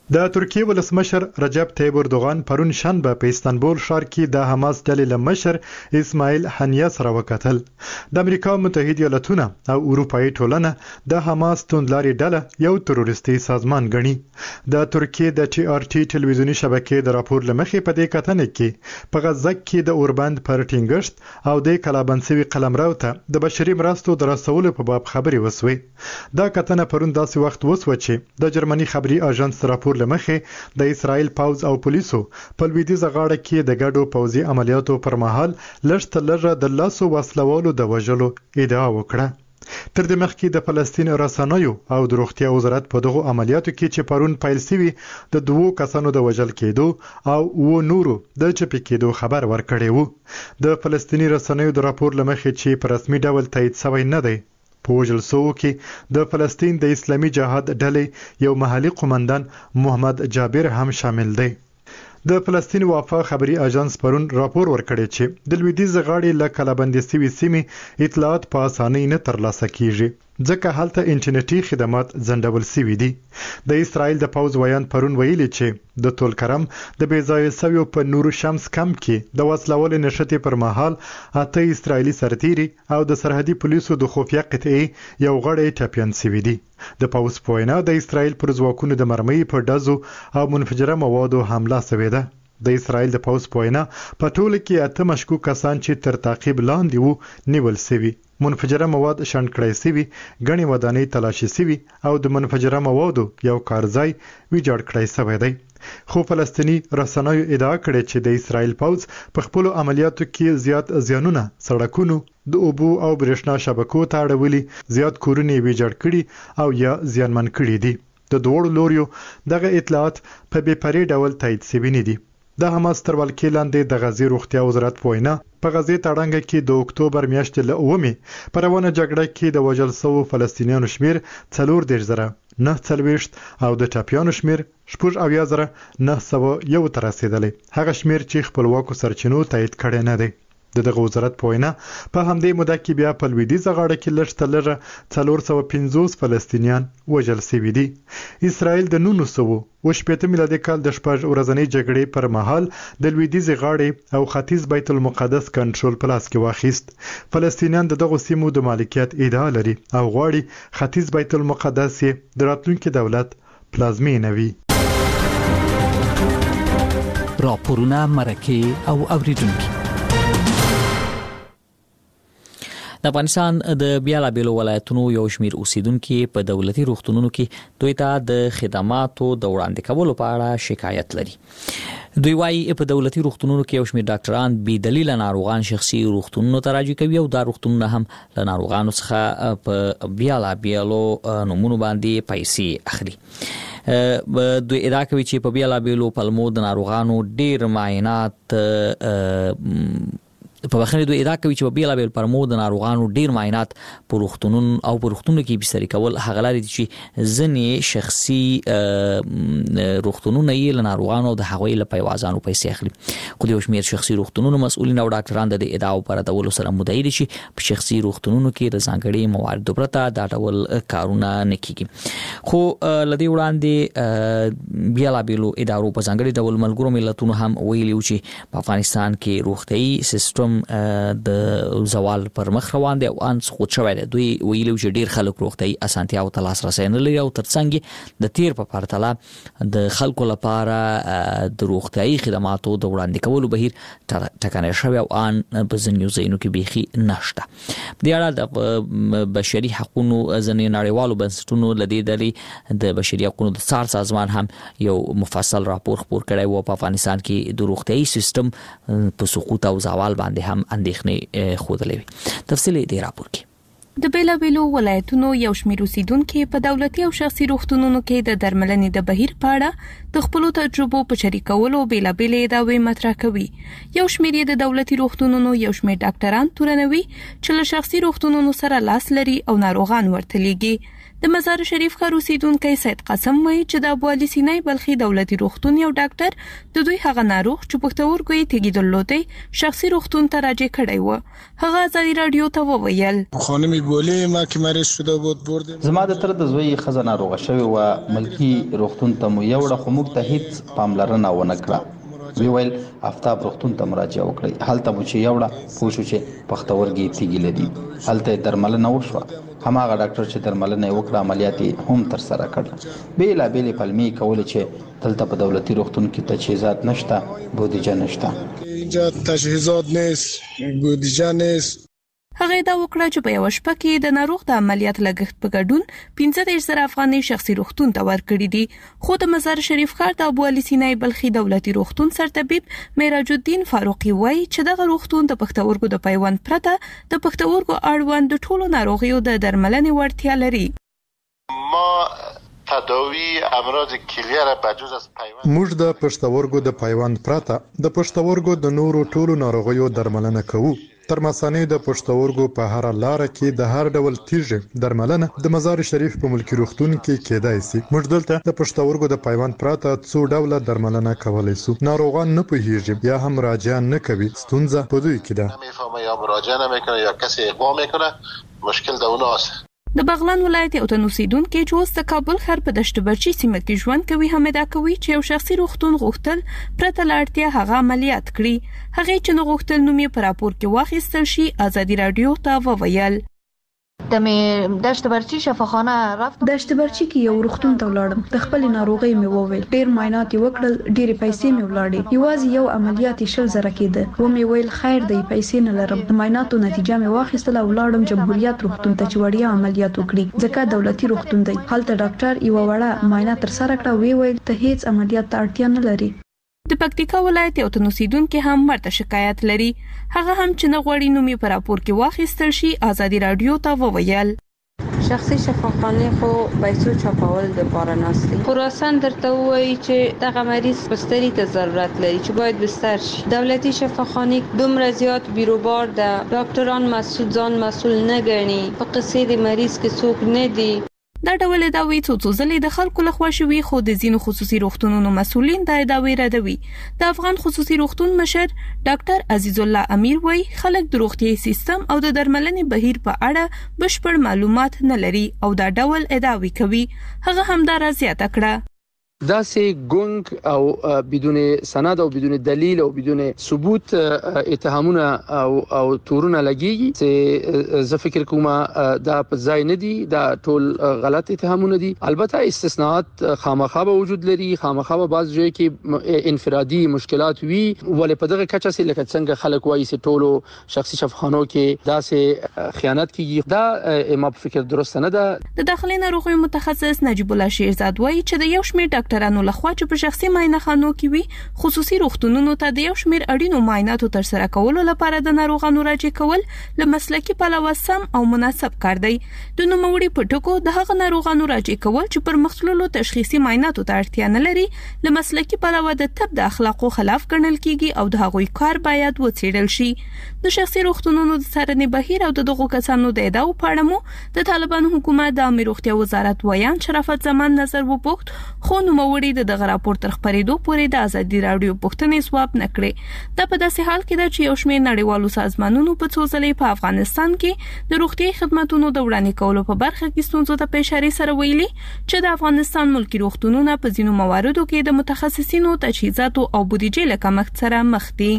د ترکیه ولسمشر رجب طیب اردوغان پرون شنبه په استانبول ښار کې د حماس ډلې لمشر اسماعیل هنیه سره وکتل. د امریکا متحده ایالاتونه او اروپאי ټولنه د حماس توندلاري ډله یو تروریستي سازمان ګڼي. د ترکیه د ټي آر ټي ټلویزیونی شبکې د راپور لمخې په دې کتنه کې په غزه کې د اوربند پر ټینګښت او د کلابنسوي قلمرو ته د بشري مرستو د رسولو په باب خبري وسوي. دا کتنه پرون داسې وخت وسو چې د جرمني خبري اژانس راپور لمخې د اسرائیل پوز او پولیسو په لویدیځه غاړه کې د ګډو پوځي عملیاتو پر مهال لږ تر لږه د لاسو وسلوالو د وژلو ادعا وکړه. تر دې مخکې د فلسطین رسنیو او د روغتیا وزارت په دغه عملیاتو کې چې پرون پیل شوي د دوو کسانو د وژل کېدو او و نورو د چپی کېدو خبر ورکړی وو. د فلسطیني رسنیو د راپور لمخې چې په رسمي ډول تایید شوی نه دی، په وژل شوو کې د فلسطین د اسلامي جهاد ډلې یو محلي قومندان محمد جابر هم شامل دی. د فلسطین وفا خبري اژانس پرون راپور ورکړی چې د لویدیځ غاړې له کلابندي سوي سیمې اطلاعات په اسانۍ نه ترلاسه کیږي ځکه هلته انټرنیټي خدمات ځنډول شوي دي. د اسرائیل د پوز ویان پرون ویلي چې د تولکرم د بیځایه سویو په نور شمس کم کې د وسلوال نشټې پر مهال اته اسرائیلي سرتیري او د سرحدي پولیسو د خفیه قطعې یو غړی ټپیان شوي دي. د پوز په وینا د اسرائیل پر ځواکونو د مرمۍ په ډزو او منفجره موادو حمله شوې ده. د اسرائیل د پوز په وینا په ټوله کې اته مشکوک کسان چې تر تعقیب لاندې وو نیول شوي، منفجره مواد شنډ کړای شوي، غني ودانۍ تلاشي شوي او د منفجره موادو یو کارځای ویجاړ کړای شوی دی. خو فلسطینی رسنیو ادعا کړې چې د اسرائیل پوز په خپل عملیاتو کې زیات زیانونه سړکونو، د اوبو او برېښنا شبکو ته اړولي، زیات کورونه ویجاړ کړي او یا زیانمن کړي دي. د دوړو لوريو دغه اطلاعات په بې پرې ډول تایید شوي نه دي. د حماس تر ولکې لاندې د غزې روغتیا وزارت په وینا په غزې تړانګه کې د اکتوبر میاشتې له اومې په روانه جګړه کې د وژل شوو فلسطینیانو شمیر څلور دېرش زره نه څلوېښت او د ټپیانو شمیر شپږ اویا زره نه سوه یو ته رسېدلی، هغه شمیر چې خپلواکو سرچینو تایید کړی نه دی. د دغه وزارت په وینا په همدې موده کې بیا په لویدیځه غاړه کې لږ تر لږه څلور سوه پنځوس فلسطینیان وژل شوي دي. اسرائیل د نولس سوه اوه شپېته میلادي کال د شپږ ورځنۍ جګړې پر مهال د لویدیځې غاړې او ختیځ بیت المقدس کنټرول په لاس کې واخیست. فلسطینیان د دغو سیمو د مالکیت ادعا لري او غواړي ختیځ بیت المقدس یې د راتلونکي دولت پلازمینه وي. راپورونه، مرکې او اوریدونکي. د افغانستان د بیلابیلو ولایتونو یو شمیر اوسیدونکو په دولتي روغتونونو کې دوی ته د خدماتو د وړاندې کولو په اړه شکایت لري. دوی وايي په دولتي روغتونونو کې یو شمیر ډاکټران بې دلیل ناروغان شخصي روغتونونو ته راځي کوي او دا روغتونونه هم له ناروغانو څخه په بیلابیلو نومونو باندې پیسې اخلي. دوی ادعا کوي چې په بیلابیلو پلمو د ناروغانو ډیر معاینات په وخت دوی ادعا کوي چې په بیلابیل پرمو د ناروغانو ډیر معاینات په روغتونونو او په روغتونونو کې بستر کول هغه لري چې ځنې شخصي روغتونونو یې له ناروغانو د هغوی له پیوازانو پیسې اخلي. خو د یو شمیر شخصي روغتونونو مسؤلین او ډاکټران د ادعاو پر ردولو سره مدعي دي چې په شخصي روغتونونو کې د ځانګړي مواردو پرته دا ډول کارونه نه کیږي. خو لدی وړاندې بیلابیلو ادارو په ځانګړي ډول ملګرو ملتونو هم ویلي چې په افغانستان کې روغتيایي سیستم د زوال پر مخ روان دی او ان خود شوی دی. دوی ویلو چې ډیر خلک روغتيایي اسانتیاو ته لاسرسي نه لري او ترڅنګ د تیر په پرتله د خلکو لپاره د روغتيایي خدماتو د وړاندې کولو بهیر ټکنی شوی او ان په ځینو ځایونو کې بيخي نشته. د اړه د بشري حقوقو ځینې نړیوالو بنسټونو لدی د د بشري حقوقو د څار سازمان هم یو مفصل راپور خپور کړی و په افغانستان کې د روغتيایي سیستم په سقوط او زوال باندې هم اندېښنې خوده. تفصیل دې راپور کې د بیلابیلو ولایتونو یو شمېر اوسیدونکو په دولتي او شخصي روغتونونو کې د درملنې د بهیر په اړه د خپل تجربو په شریکولو بیلابیلې داوی مطرح کوي. یو شمېر د دولتي روغتونونو یو شمېر ډاکټران تورنوي چې له شخصي روغتونونو سره لاس لري او ناروغان ورته لیږي. د مزار شریف ښار اوسیدونکی سید قاسم وایي چې د ابو علي سینای بلخي دولتي روغتون یو ډاکټر د دوی هغه ناروغ چې پښتورګو یې تیږې درلودې شخصي روغتون ته راجع کړی و. هغه ازادي رادیو ته وویل خانم گلی ما که مریض شده بود بردیم. زما د تر د زوی خزانه روغه شوی و ملکی روغتون ته مو یوړه خو موږ ته هیڅ پاملرنه ونه کړه. وی ویل آفتاب روغتون ته مراجعه وکړئ. هلته مو چې یوړه پوه شو چې پښتورګي تیږې لري. هلته درملنه وشوه. هماغه ډاکټر چې درملنه وکړه عملیات هم تر سره کړ. بیلا بیل پلمې کول چې دلته په دولتي روغتون کې تجهیزات نشته، بودیجه نشته. اینجا تجهیزات نیست، بودیجه نیست. هغه دا وکړه چې په یو شپه کې د ناروغ د عملیات لګښت په ګډون پنځه دېرش زره افغانۍ شخصي روغتون ته ورکړي دي. خو د مزار شریف ښار د ابو علي سینای بلخي دولتي روغتون سرطبیب معراج الدین فاروقي وایي چې دغه روغتون د پښتورګو د پیوند پرته د پښتورګو اړوند د ټولو ناروغیو د درملنې وړتیا لري. ما تداوی امراض کلیه را بجز از پیوند موږ د پښتورګو د پیوند پرته د پښتورګو د نورو ټولو ناروغیو درملنه کوو. تر مسانې د پښتورګو په هر لار کې د هر ډول تیږې درملنه د مزار شریف په ملکی روغتون کې کېدای شي. موږ دلته د پښتورګو د پیوند پرته څو ډول درملنه کولای شو. ناروغان نه پوهیږي یا هم مراجعه نه کوي. ستونزه په دوی کې ده. نمیفهمه یا مراجعه نمیکنه یا کسی اقدام میکنه. مشکل د اوناست. د بغلان ولایت یو تن اوسیدونکي چې اوس د کابل ښار په دشت برچي سیمه کې ژوند کوي هم ادعا کوي چې یو شخصي روغتون غوښتل پرته له اړتیا هغه عملیات کړي. هغه چې نه غوښتل نوم یې په راپور کې واخیستل شي ازادي رادیو ته وویل. د می دشت برچی شفاخانه رفت دشت برچی کې یو روغتون ته ولاړم. د خپل ناروغي مې وویل. ډیر معاینات وکړل، ډیره پیسې مې ولاړې. یوازې یو عملیات شل زره کېده. و مې ویل خیر دی، پیسې نه لرم. د معایناتو نتیجه مې واخیستله او ولاړم جمهوریت روغتون ته چې وړیا عملیات وکړي. ځکه دولتي روغتون دی. هلته ډاکټر یو وړه معاینه تر سره کړه. وی ویل ته هیڅ عملیات ته اړتیا نه لري. د پکتیکا ولایت یو تن اوسیدونکي هم ورته شکایت لري. هغه هم چې نه غواړي نوم یې په راپور کې واخیستل شي ازادي رادیو ته وویل. شخصي شفاخانه خو پیسو چاپول د پاره ناستي. خراسان درته وایي چې دغه مریض بستري ته ضرورت لري چې باید بستر شي. دولتي شفاخانه دومره زیات بیروبار ده. ډاکټران مسؤل ځان مسؤل نه ګڼي. په قصې د مریض کې څوک نه دي. دا ډول ادعاوې څو څو ځلې د خلکو لخوا شوي خو د ځینو خصوصي روغتونونو مسؤلین دا ادعاوې ردوي. د افغان خصوصي روغتون مشر ډاکټر عزیز الله امیر وایي خلک د روغتیايي سیستم او د درملنې بهیر په اړه بشپړ معلومات نه لري او دا ډول ادعاوې کوي. هغه هم دا زیاته کړه. داسې ګونګ او بدون سند او بدون دلیل او بدون ثبوت اتهامونه او او تورونه لګيږي چې زه فکر کوم دا په ځای نه دي. دا ټول غلط اتهامونه دي. البته استثناءات خامخا به وجود لري. خامخا به بعض ځای کې انفرادي مشکلات وي ولې په دغه کچه سي لکه څنګه خلک وایي چې ټولو شخصي شفاخانو کې داسې خیانت کیږي. دا ما په فکر درست نه ده. د داخلي ناروغیو متخصص نجیب الله شیرزاد وایي چې د یو شمېر ډاکټرانو لخوا چې په شخصي معاینه خانو کې وي خصوصي روغتونونو ته د یو شمېر اړینو معایناتو تر سره کولو لپاره د ناروغانو راجع کول له مسلکي پلوه سم او مناسب کار دی. د نوموړي په ټکو د هغه ناروغانو راجع کول چې پر مختلفو تشخیصي معایناتو ته اړتیا نه لري له مسلکي پلوه د طب د اخلاقو خلاف ګڼل کیږي او د هغوی کار باید وڅېړل شي. د شخصي روغتونونو د څارنې بهیر او د دغو کسانو د ادعاو په اړه مو د طالبانو حکومت د عامه روغتیا وزارت ویان شرافت زمان نظر وپوښت خو نوموړي د دغه راپور تر خبرېدو پورې د ازادي رادیو پوښتنې ځواب نه کړې. دا په داسې حال کې ده چې یو شمېر نړیوالو سازمانونو په څو ځلې په افغانستان کې د روغتیايي خدماتو د وړاندې کولو په برخه کې ستونزو ته په اشاره سره ویلي چې د افغانستان ملکی روغتونونه په ځینو مواردو کې د متخصصینو تجهیزاتو او بودیجې له کمښت سره مخ دي.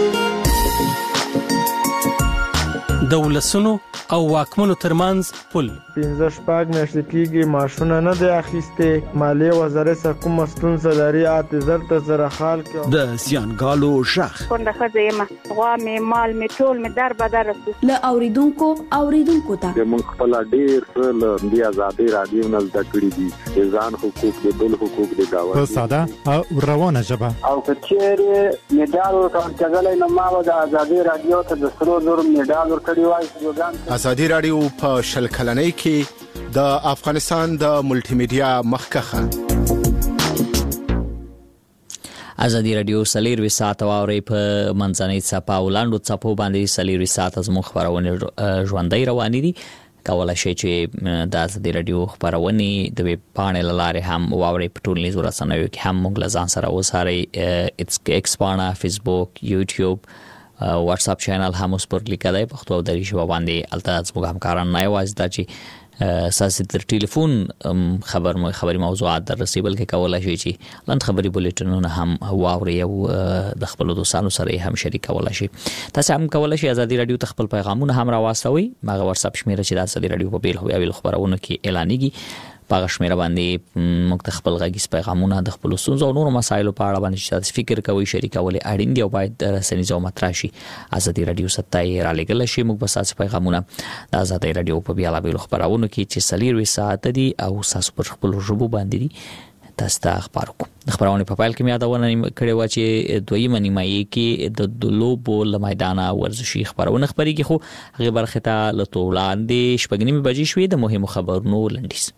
د ولسونو او واکمنو ترمنځ پل پنځه شپږ میاشتې کېږي ماشونه نه دی اخیستې. مالیې وزارت سره کومه ستونزه لري اته زر ته زره خال کې د زیانګالو شخ کونډه ښځه یم. غوا مې مال مې ټول مې در بدر رسو له اوریدونکو اوریدونکو ته موږ خپل ډیر څه له دې ازادي رادیو نه زده کړی دي. ځان حقوق د بل حقوق د گاونډي په ساده او روانه ژبه او کچېره میډال ورکړل نو ما د ازادي رادیو ته د سرو زر میډال ورکړی وای. ازادي رادیو په شل کلنۍ کې د افغانستان د ملټي میډیا مخکخه ازادي رادیو سلیروي ساعت واوري په منځنۍ صفه او لاندو صفو باندې سلیروي ساعت از مخبرونه ژوندۍ روانې دي. کولای شئ چې د ازادي رادیو خبرونه د ویب پاڼې لاره هم واوري په ټولنیزو رسنیو کې هم موږ لزان سره وساري ایکس پاڼه فیسبوک یوټیوب واتس اپ چینل هم اوس پر لیکلای په خپل دری شو باندې الته زموږ همکاران نه یوازې د چې اساس تر ټلیفون خبر خبري موضوعات در رسیبل کې کولای شي چې لاند خبري بولټنونه هم واوري او د خپل دوستانو سره هم شریک کولای شي. تاسو هم کولای شئ ازادي رادیو ته خپل پیغامونه هم راوستوي. ماغه واتس اپ شمیره چې د ازادي رادیو په بیل هو یا خبرونه کې اعلانېږي په شمیره باندې موږ خپل غږیز پیغامونه د خپل سنځو او نور مسایلو په اړه باندې چې فکر کوي شریکول اړین دی او باید رسنیزو متراشي ازادي رادیو ستای را لګل شي. موږ بس تاسو پیغامونه د ازادي رادیو په بیاله بیل خبرونه کې چې سلیروي ساعت دي او تاسو پر خپل ژبو باندې دي تاسو ته خبر کوم. خبرونه په پایل کې مې یادونه کړې و چې دویمه نیمایي کې د لوبو لمایدانه ورزشي خبرونه خبريږي خو هغه برخه ته لټولاندې شپږنیمه بجې شوې د مهمو خبرونو لنډیز.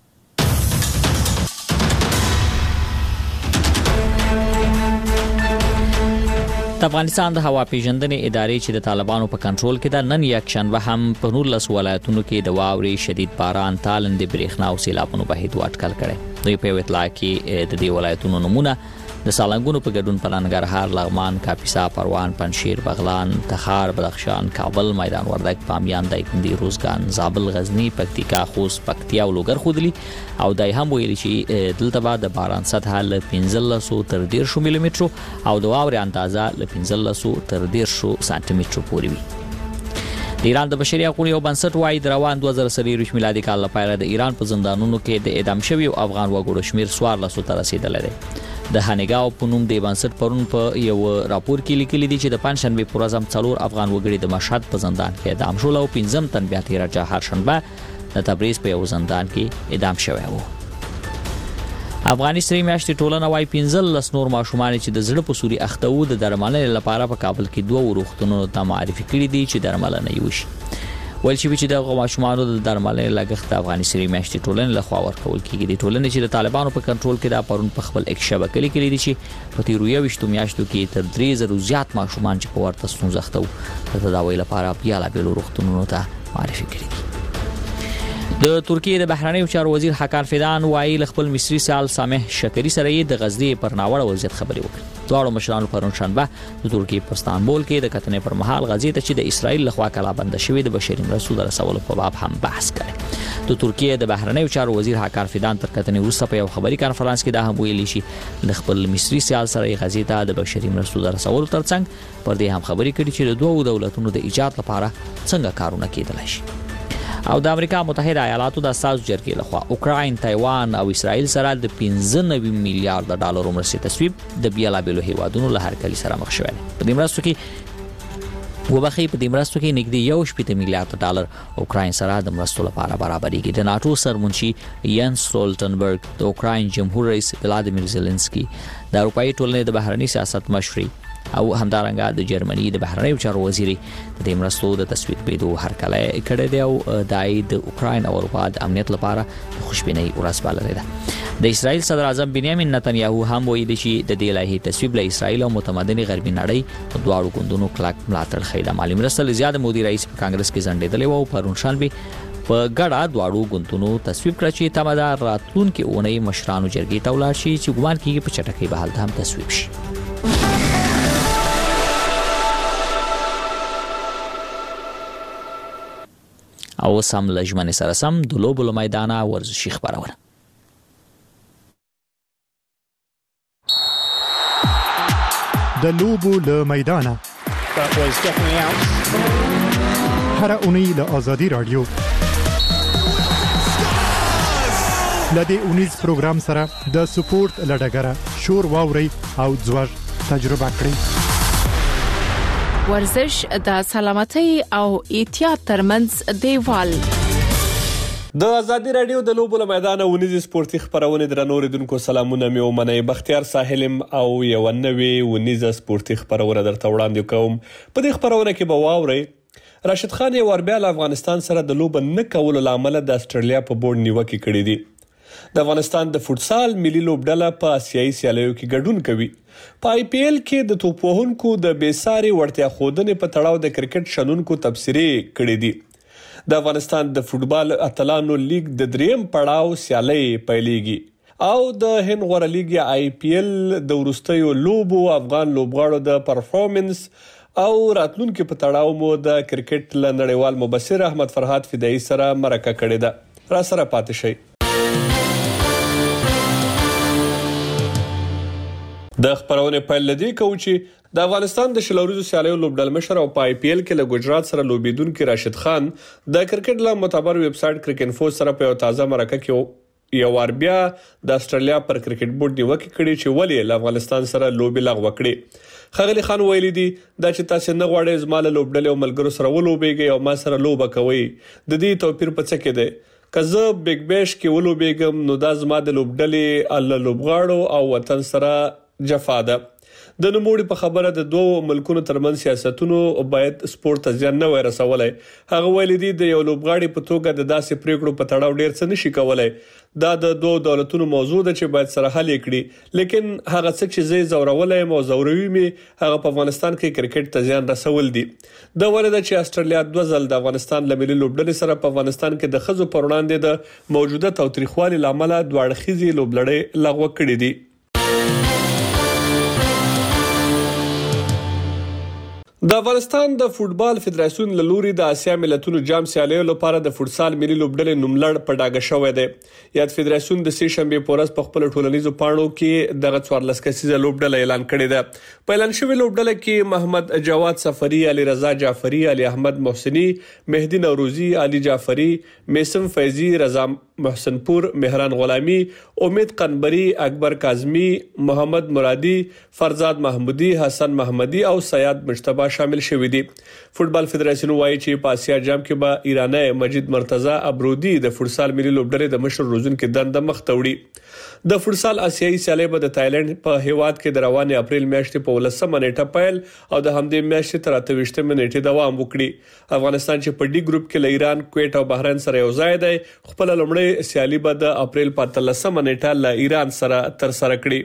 د افغانستان د هوا پیژندنې ادارې چې د طالبانو په کنټرول کې ده نن یک شنبه هم په نورلس ولایتونو کې د واورې شدید باران تالند برېښنا او سیلابونو بهید واټکل کړي. دوی په اطلاع کې د دې ولایتونو نمونه د سالنګونو په ګډون په ننګرهار، لغمان، کاپیسا، پروان، پنشیر، بغلان، تخار، بدخشان، کابل، میدان وردګ، بامیان، دایکنډي، روزګان، زابل، غزنی، پکتیکا، خوست، پکتیا او لوګر خودلی او دای هم ویلي چې دلته بعد د باران سطح له پنځلس تر ډیر شو ملي متر او د واورې اندازه له پنځلس تر ډیر شو سانتي متر پورې وي. د ایران د بشري حقوقو یو بنسټ وايي د روان دوه زره څلور میلادي کال لپاره د ایران په زندانونو کې د اعدام شوی افغان وګړو شمیر څوارلس ته رسیدلی دی. د هانګاو په نوم د بنسټ پرون په یو راپور کې لیکلي دي چې د پنځشنبه پر ورځ څلور افغان وګړي د مشهد په زندان کې اعدام شول او پنځم تن بیا تیر جا هر شنبه د تبریز په یو زندان کې اعدام شوی وو. افغاني سری میاشتې ټولنه وايي پنځلس نور ماشومان چې د زړه په سوري اخته وو د درملنې لپاره په کابل کې دوه وروختونو ته معرفي کړي دي چې درملنه یې وشي. ول چې چې د ماشومانو د درملنې لګښت افغاني سری میاشتې ټولنې له خوا ورکول کیږي. د ټولنې چې د طالبانو په کنټرول کې دا پرون په خپل یک شبکې لیکلي دي چې په تیرو یوشتو میاشتو کې تر درې زره زیات ماشومان چې په ورته ستونزه اخته وو د تداوی لپاره بیاله بیل وروختونو ته معرفي کړي دي. د ترکیه د بهرنیو چارو وزیر حکان فیدان وایي ل خپل مصری سال سامح شکری سره د غزدي پر ناوړه وضعیت خبري وکړه. دواړو مشرانو پرون شنبه د ترکیه په استانبول کې د کتنې پر مهال غزې ته چې د اسرایل لخوا کلا بند شوی د بشري مرستو د رسولو په باب هم بحث کړي. د ترکیه د بهرنیو چارو وزیر حکان فیدان تر کتنې وروسته په یو خبري کانفرنس کې دا هم ویلي چې د خپل مصری سال سره غزې ته د بشري مرستو د رسولو ترڅنګ پر دې هم خبري کړي چې د دوه دولتونو د ایجاد لپاره څنګه کارونه کېدلای شي. او د امریکا متحده ایالاتو د اساس جرګې لخوا اوکراین، تایوان او اسرائیل سره د پنځه نوي میلیارډ ډالر مرستې تصویب د بیلابیلو هیوادونو له هرکلي سره مخ شوی. په دې مرستو کې وبخي په دې مرستو کې نږدې یو شپږ میلیارډ ډالر اوکراین سره د مرستو لپاره برابرېږي. د ناتو سرمنشي ینس سټولټنبرګ، د اوکراین جمهور رئیس ولادیمیر زيلنسکي، د اروپאי ټولنې د بهرني سیاست مشري او همدارنګه د جرمني د بهرنیو چارو وزیر د مرستو د تصویب بيدو هرکله کړه دی او د اوکراین او اروپا د امنیت لپاره خوشبینۍ ورځ بللې ده. د اسرائیل صدر اعظم بنیامین نتنیاهو هم وایي چې د دې لایحې تصویب له اسرائیل او متمدن غربي نړۍ په دواړو ګوندونو کلک ملاتړ خیدا. مالی مرسته زیات مودي رئیس په کانګرس کې ځنډېدلې وو. پرون شنبه په ګډه دواړو ګوندونو تصویب کړ چې تمدار راتلونکي اونۍ مشرانو جرګې ته ولاړ شي چې ګومان کیږي په چټکۍ به حالت هم تصویب شي. او سم لجمن سره سم د لوبو له میدانه ورزشي خبرونه. د لوبو له میدانه هر اونۍ له آزادي رادیو لدې اونیز پروګرام سره د سپورت لډګره شور واوري او ځوږ تجربه کړئ. ورزش د سلامتۍ او احتیاط ترمنځ دیوال. د ازادي رادیو د لوبو له میدانه ونیزي سپورتي خبرونه درنو ریدونکو سلامونه مې ومنئ. بختیار ساحلم او یو نوې ونیزه سپورتي خبرونه درته وړاندې کوم. په دې خبرونه کې به واورئ راشد خان یو ور بیا افغانستان سره د لوب نه کولو لامل د استرالیا په بورډ نیوکه کړې دي. د افغانستان د فوتسال ملي لوبډله په آسیایي سیالیو کې ګډون کوي. په آی پی ایل کې د توپ وهونکو د بیساري وړتیا خودنې په تړاو د کرکټ شنونکو تبصرې کړې دي. د افغانستان د فوتبال اتلانو لیگ د دریم پړاو سیالي پیلېږي او د هند غوړه لیگ آی پی ایل د ورستیو لوبو افغان لوبغاړو د پرفورمنس او راتلونکو په تړاو مو د کرکټ له نړیوال مبصر احمد فرحات فدایي سره مرکه کړې ده. را سره پاتې شئ. د خبرونه پیل لدی کوي چې د افغانستان د شلوريزو سیالیو لوبډل مشر او پای پی ایل کې له ګجرات سره لوبیدونکو راشد خان د کرکټ له معتبر ویب سټ کرکټ انفو سره په تازه مرکه کې یو ور بیا د استرالیا پر کرکټ بورډ نیوکه کړې چې ولې له افغانستان سره لوبي لغوه کړې. خغلی خان ویلي دي دا چې تاسو نه غواړئ زماله لوبډل او ملګرو سره ولوبېږئ او ما سره لوبه کوي. د دې توپیر په څه کې دی؟ کزه بیگ بیش کې ولوبېږم نو دا زما د لوبډلې الله لوبغاړو او وطن سره جفا ده. د نوموړي په خبره د دوه ملکونو ترمن سیاستونو باید سپورت ته ځان نه ورسولای. هغه ویلي دي د یو لوبغاړي په توګه د داسې پریکړو په تړاو ډیر څه نشي کولای. دا د دوه دولتونو موضوع ده چې باید سره حل کړي. لیکن هغه څه چې زه زورولای مو زوروي می هغه په افغانستان کې کرکټ ته ځان رسول دي. د ولدا چې استرالیا دوه ځل د افغانستان له ملي لوبډلې سره په افغانستان کې د خزو پر وړاندې د موجوده تاوتریخوالي لامل دوه اړخیزي لوبلړې لغوه کړې دي. د افغانستان د فوتبال فدراسیون له لوري د اسیا ملتونو جام سیالیو لپاره د فوتسال ملي لوبډلې نوملړ په ډاګه شوې ده. یاد فدراسیون د سې شنبه پورس په خپل ټولنیزو پاڼو کې دغه څوارلس کسیزه لوبډله اعلان کړې ده. په اعلان شوی لوبډله کې محمد جواد سفری، علي رضا جعفری، علي احمد محسنی، مهدی نوروزی، علي جعفری، میسم فیضی، رضا محسن پور، مهران غلامی، امید قنبری، اکبر کاظمی، محمد مرادی، فرزاد محمودی، حسن محمدی او سیاد مجتبی شامل شوي دي. فوتبال فدراسیون وايي چې په اسیا جام کې به ایرانی مجید مرتضی ابرودی د فوتسال ملي لوبډلې د مشر روزونکو دنده مخ ته وړي. د فوتسال آسیایي سیالي به د تایلند په هیواد کې د رواني اپریل میاشتې په ولسمه نیټه پیل او د همدې میاشتې تر اته ویشتمه نیټې دوام وکړي. افغانستان چې په ډي ګروپ کې له ایران، کویت او بحرین سره یو ځای دی، خپل لومړی سیالي به د اپریل په اتلسمه نیټه له ایران سره تر سره کړي.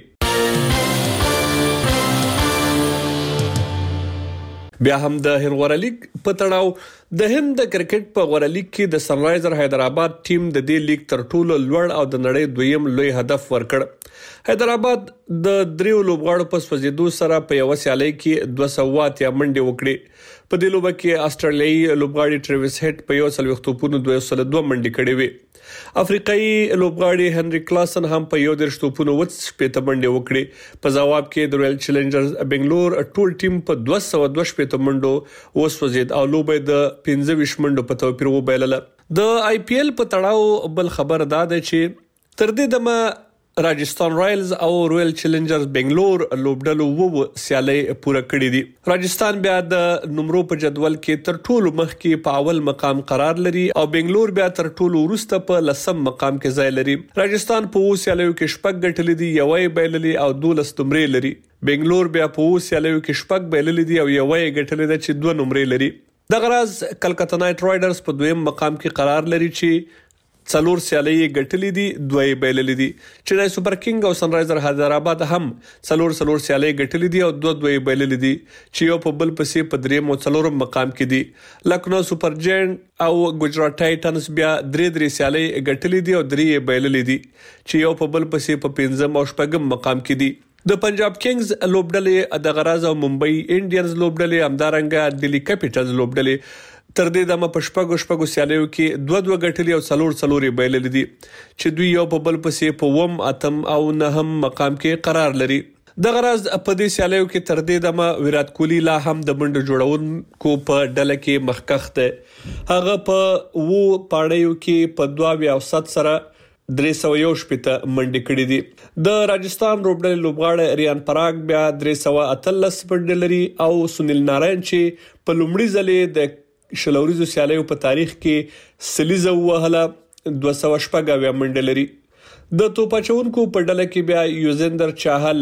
بیا هم د هند غوړه لیگ په تړاو د هند د کرکټ په غوړه لیگ کې د سن رایزر حیدرآباد ټیم د دې لیگ تر ټولو لوړ او د نړۍ دویم لوی هدف ورکړ. حیدرآباد د دریو لوبغاړو په سوځیدو سره په یو سیالي کې دوه سوه اتیا منډې وکړې. په دې لوبه کې استرالیایي لوبغاړي ټریویس هټ په یو سل وختوپونو دوه سل دوه منډې کړې وې. افریقایي لوبغاړي هنري کلاسن هم په یو درش توپونو وڅ شپته منډې وکړې. په جواب کې د رویل چیلنجرز بنگلور ټول ټیم په دوه سوه دوه شپته منډو وسوځید او لوبه د پنځه ویشت منډو په توپیر وبایلله. د آی پی ایل په تړاو بل خبر دا ده چې تر دې دمه راجستان رایلز او رویل چیلنجرز بنگلور لوبډلو وو سیالي پوره کړې دي. راجستان بیا د نمرو په جدول کې تر ټولو مخکې په اول مقام قرار لري او بنگلور بیا تر ټولو وروسته په لسم مقام کې ځای لري. راجستان په وو سیالیو کې شپږ ګټلې دي، یوې بایللې او دولس نمرې لري. بنگلور بیا په وو سیالیو کې شپږ بایللې دي او یوې ګټلې ده چې دوه نمرې لري. د غراز کلکتا نایټ رایډرز په دویم مقام کې قرار لري چې څلور سیالي ګټلې دي، دوه بایللې دي. چنای سپر کینګ او سن رایزر حیدرآباد هم څلور څلور سیالي ګټلې دي او دوه دوه بایللې دي چې یو په بل پسې په دریم او څلورم مقام کې دي. لکنو سپر جاینټ او ګجرات ټایټنز بیا درې درې سیالي ګټلې دي او درې بایللې دي چې یو په بل پسې په پنځم او شپږم مقام کې دي. د پنجاب کینګز لوبډلې د غراز او ممبئی انډینز لوبډلې همدارنګه دلی کیپټلز لوبډلې تر دې دمه په شپږو شپږو سیالیو کې دوه دوه ګټلې او څلور څلورې بایللې دي چې دوی یو په بل پسې په وم اتم او نهم مقام کې قرار لري. د غراز په دې سیالیو کې تر دې دمه ویرات کوهلی لا هم د منډو جوړونکو په ډله کې مخکخ دی. هغه په وو پاړیو کې په دوه او ست سره درې سوه یو شپته منډې کړې دي. د راجستان لوبډلې لوبغاړی ریان پراګ بیا درې سوه اتلس منډې لري او سنیل نارین چې په لومړي ځل د شلوريزو سیالیو په تاریخ کې سلیزه وهله دوه سوه شپږ منډې لري. د توپاچونکو په ډله کې بیا یوزندر چاهل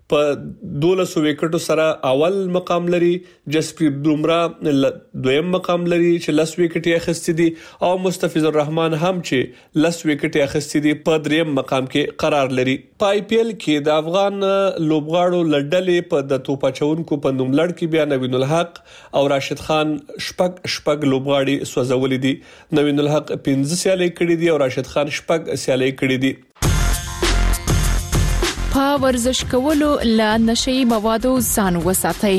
په دولس وکټو سره اول مقام لري. جسپریت بومرا دویم مقام لري چې لس وکټي اخیستي دي او مستفیض الرحمن هم چې لس وکټي اخیستي دي په دریم مقام کې قرار لري. په آی پی ایل کې د افغان لوبغاړو لړډلې په د توپاچونکو په نوم لړ کې بیا نوین الحق او راشد خان شپږ شپږ لوبغاړي سوځولې دي. نوین الحق پنځه سیالي کړې دي او راشد خان شپږ سیالي کړې دي. په ورزش کولو له نشي موادو ځان وساتئ.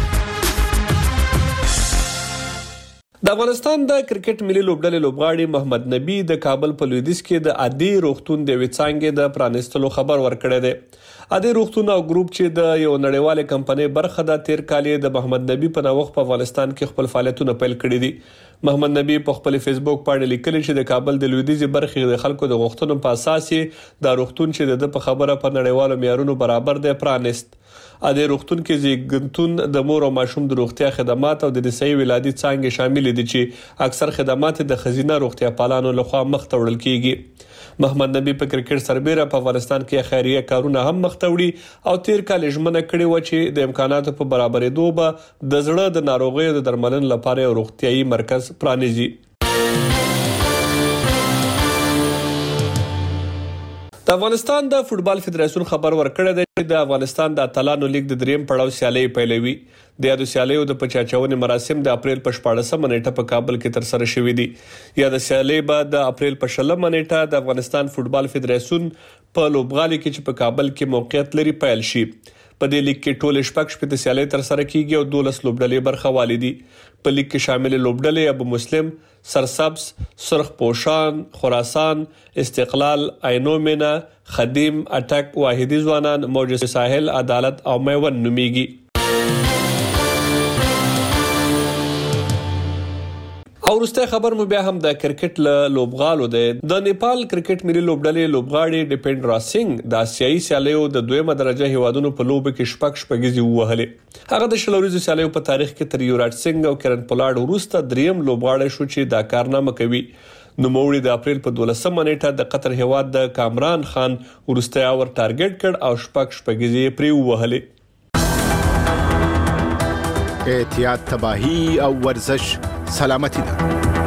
د افغانستان د کرکټ ملي لوبډلې لوبغاړي محمد نبی د کابل په لویدیځ کې د عادي روغتون د وڅانګې د پرانستلو خبر ورکړی دی. عادي روغتون او ګروپ چې د یو نړیوالې کمپنۍ برخه ده تیر کال د محمد نبی په نوښت په افغانستان کې خپل فعالیتونه پیل کړي دي. محمد نبی په خپل فیسبوک باندې لیکلي چې د کابل د لویدیځ برخې د خلکو د غوښتنو په اساس د روغتون چې د په خبره په نړیوالو معیارونو برابر دی پرانست. ا دې روغتون کې زیږنتون د مور او ماشوم د روغتیا خدمات او د نسایي ولادي څانګې شامل دي چې اکثر خدمات د خزینه روغتیا پالانو لخوا مخ ته وړل کیږي. محمد نبی په کرکټ سربېره په افغانستان کې خیریه کارونه هم مخ ته وړي او تیر کال ژمنه کړې و چې د امکاناتو په برابرېدو به د زړه د ناروغیو د درملنې لپاره یو روغتيایي مرکز پرانیزي. د افغانستان د فوتبال فدراسیون خبر ورکړی دی چې د افغانستان د اتلانو لیګ د دریم پړاو سیالي پیلوي. د یادو سیالیو د پچاچونې مراسم د اپریل په شپاړسمه نیټه په کابل کې تر سره شوې دي. یا د سیالي به د اپریل په شلمه نیټه د افغانستان فوتبال فدراسیون په لوبغالي کې چې په کابل کې موقعیت لري پیل شي. په دې لیګ کې ټول شپږ شپږ سیالي تر سره کیږي او دولس لوبډلې برخه والي دي. په لیګ کې شامل لوبډلې ابو مسلم، سرسبز، سرخ پوشان، خراسان، استقلال، عینومنه، خدیم، اٹک، واحدی ځوانان، موج ساحل، عدالت او میون نومیږي. او ورسته خبر مو بیا هم د کرکټ له لوبغالو دی. د نیپال کرکټ ملي لوبډلې لوبغاړي ډیپند راسینګ د آسیایي سیالیو د دویمه درجه هیوادونو په لوب کې شپږ شپږیزي ووهلې. هغه د شلوريزو سیالیو په تاریخ کې تر یوراج سنگ او کرن پولاډ ورسته دریم لوبغاړی شو چې دا کارنامه کوي. نو موړي د اپریل په دولسمه نیټه د قطر هیواد د کامران خان ورسته اور ټارګټ کړ او شپږ شپږیزي پری ووهلې. احتیاط تباہی او ورزش سلامتی ده.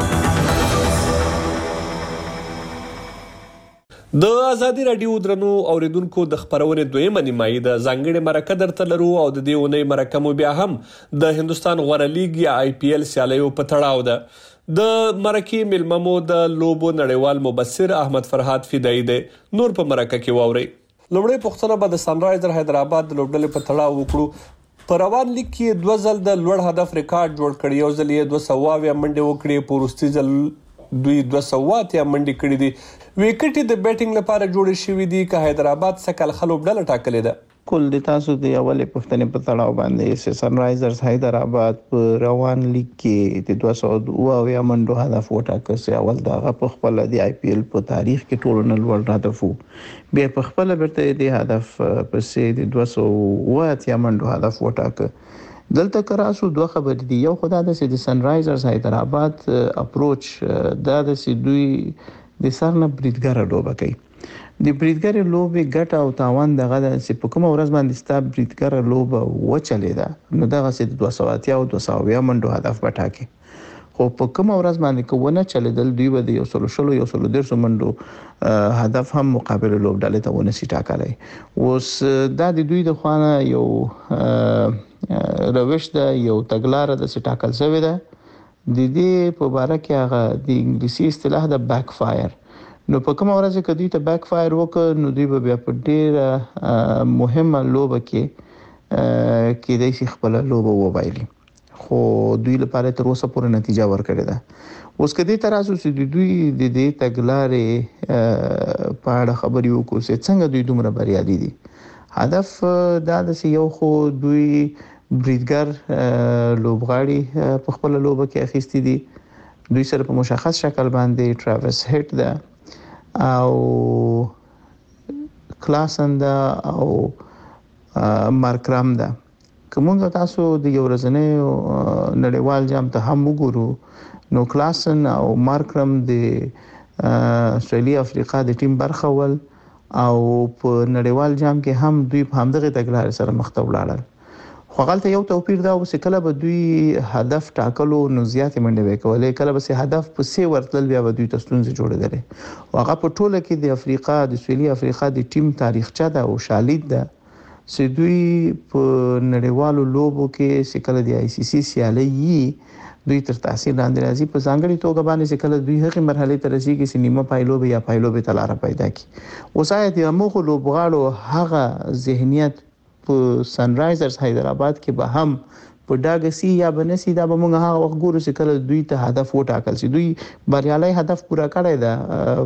د ازادي رادیو درنو اوریدونکو د خبرونه دویمه نیمایي د ځانګړي مرکه درته لرو او د دې ونې مرکه مو بیا هم د هندستان غوړه لیګ یا آی پی ایل سیالیو په تړاو ده. د مرکې ملممو د لوبو نړیوال مبصر احمد فرحات فدایی دی. نور په مرکه کې واوري. لومړی پوښتنه به د سنرایزر حیدرآباد د لوبډلې په تړاو وکړو. په روان لیګ کې دوه ځل د لوړ هدف ریکارډ جوړ کړی. یو ځل یې دوه سوه اویا منډې وکړې، په وروستي ځل دوی دوه سوه اتیا منډې کړې دي. وکټې د بیټینګ لپاره جوړې شوې دي که حیدرآباد سکل خلوبډله ټاکلې ده. کول د تاسو د اولې پښتنې په تړاو باندې سنرایزرز حیدرآباد په روان لیګ کې د دوه سوه اویا منډو هدف وټاکه چې اول دغه په خپل د آی پی ایل په تاریخ کې ټول نه لوړ هدف وو. بیا په خپل برته د هدف پسې د دوه سوه اتیا منډو هدف وټاکه. دلته کراسو دوه خبرې دي. یو خدای د سې د سنرایزرز حیدرآباد اپروچ دا د سې دوی د سرنه بریدګر لوبه کوي. د بریدګر لوبه ګټه او تاوان دغه د سې په کوم ورځ باندې ستا بریدګر لوبه وچلې ده نو دغه سې د دوه سوه اتیا او دوه سوه اویا منډو هدف بټاکي. خو په کوم ورځ باندې کوونه چلیدل دوی به د یو سلو شلو یو سلو ډیرسو منډو هدف هم مقابل لوبډلې ته ونه سي ټاکلای. اوس دا د دوی د خوانه یو روش ده، یو تګلاره د سي ټاکل شوی ده. د دې په اړه کې هغه د انګلیسي اصطلاح د بیک فایر. نو په کوم ورځ کې دوی ته بیک فایر وکړ نو دوی به بیا په ډیره مهمه لوبه کې کې د شي خپل لوبه وبایلي. خو دوی لپاره تر اوسه پورې نتیجه ورکړې ده. اوس کدي تراسو چې دوی د دې تګلارې په اړه خبرې وکړو چې څنګه دوی دومره بریالي دي. هدف دا د یو خو دوی بریدګر لوبغاړي په خپل لوبه کې اخیستي دي. دوی سره په مشخص شکل باندې ټراویس هیټ ده او کلاسن ده او مارکرام ده. کومه تاسو د یو ورځنی نړیوال جام ته هم وګورو نو کلاسن او مارکرام د استرالیا افریقا د ټیم برخه ول او په نړیوال جام کې هم دوی په همدغه تګلارې سره مخ ته ولاړل. خو غلطه یو توپیر دا و چې کله به دوی هدف ټاکلو نو زیاتې منډې وکولې، کله به سي هدف په سي ورتل بیا به دوی ته ستونزې جوړېدلې. او هغه په ټوله کې د افریقا د سویلي افریقا د ټیم تاریخچه ده او شالید ده چې دوی په نړیوالو لوبو کې چې کله د آی سی سی سیالۍ دوی تر تاثیر لاندې راځي، په ځانګړي توګه باندې چې کله دوی هغې مرحلې ته رسېږي چې نیمه پایلوبې یا پایلوبې ته لاره پیدا کړي. اوس آیا د همغو لوبغاړو هغه ذهنیت په سن رایزرز حیدرآباد کې به هم په ډاګه سي یا بنسي، دا به موږ هغه وخت ګورو چې کله دوی ته هدف وټاکل شي. دوی بریالي هدف پوره کړی ده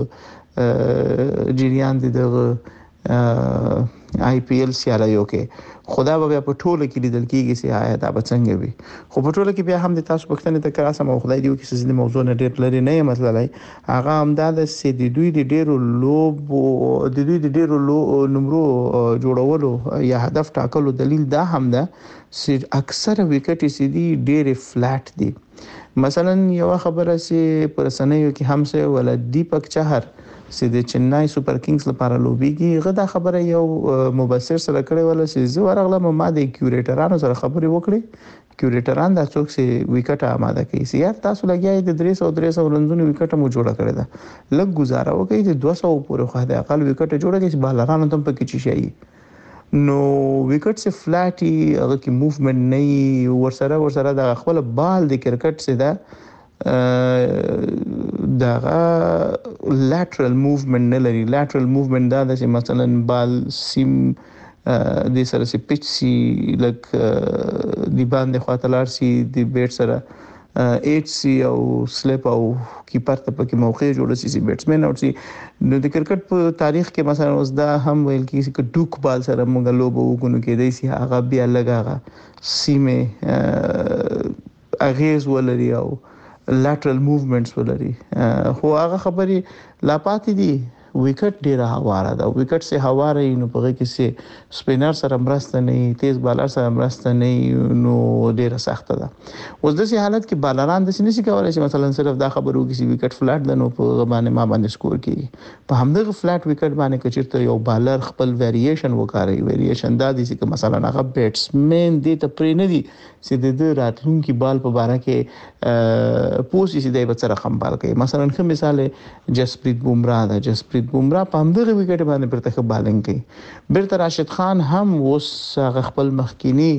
په جریان د آی پی ایل سیالیو کې، خدا به بیا په ټوله کې لیدل کېږي چې آیا دا به څنګه وي. خو په ټوله کې بیا هم د تاسو پوښتنې ته کراسم او خدای دې وکړي چې د موضوع نه ډېر لرې نه یم تللی، هغه همدا ده چې د دوی د ډېرو لوبو د دوی د ډېرو نمرو جوړولو یا هدف ټاکلو دلیل دا هم ده چې اکثره وکټې چې دي ډېرې فلیټ دي. مثلا یو خبره چې پر رسنیو کې هم څه ولا دیپک چهر چې د چنای سوپر کینګز لپاره لوبيږي، غدا خبره یو مبصر سره کړې ولا چې زه ورغلم ما د کیوریټرانو سره خبرې وکړې. کیوریټران دا څوک چې وکټ آماده کوي چې یار تاسو لګیاي د درې سوه درې سوه رنزونو وکټ مو جوړه کړې ده، لږ گزاره وکړئ د دوه سوه پورې خو د اقل وکټ جوړه کړئ چې بالرانو تم پکې چي شي. نو وکټ سے فلیټي هغه کې موومنت نه ورسره ورسره د خپل بال د کرکټ سے دا دغه لاترل موومنت نه لري. لاترل موومنت دا چې مثلا بال سیم د سره سي پچ سي لک دی باندې خاطلار سي د بیټ سره ایچ سی او سلیپ او کیپر ته پکې موقع جوړ سي سي بیټسمن او سي. نو د کرکټ په تاریخ کې مثلا اوس دا هم ویل کیږي چې ډوک بال سره موږ لوبو وګونو کېدای سي هغه بیا لګاغه سیمه اغیز ولري او lateral movements ولري. خو هغه خبرې لا پاتې دي وکټ ډیره هواره ده، وکټ سه هواره نو په کې سه سپینر سره مرسته نه، تیز بالر سره مرسته نه، نو ډیره سخته ده. اوس د سي حالت کې بالران د سینې کولای شي مثلا صرف دا خبرو کې چې وکټ فلټ ده نو په باندې ما باندې سکور کیږي. په همدغه فلټ وکټ باندې کچرته یو بالر خپل ویریشن وکړي، ویریشن دا دي چې مثلا هغه بیټسمن دې ته پرې نه دي چې د راتلونکي بال په باره کې پوسی سي دی به سره رقم بال کوي. مثلا کوم مثال جسپریت بومرا ده، جسپریت بومرا په همدغه وکټ باندې پرته بالنګ کوي. بیرته راشد خان هم اوس خپل مخکینی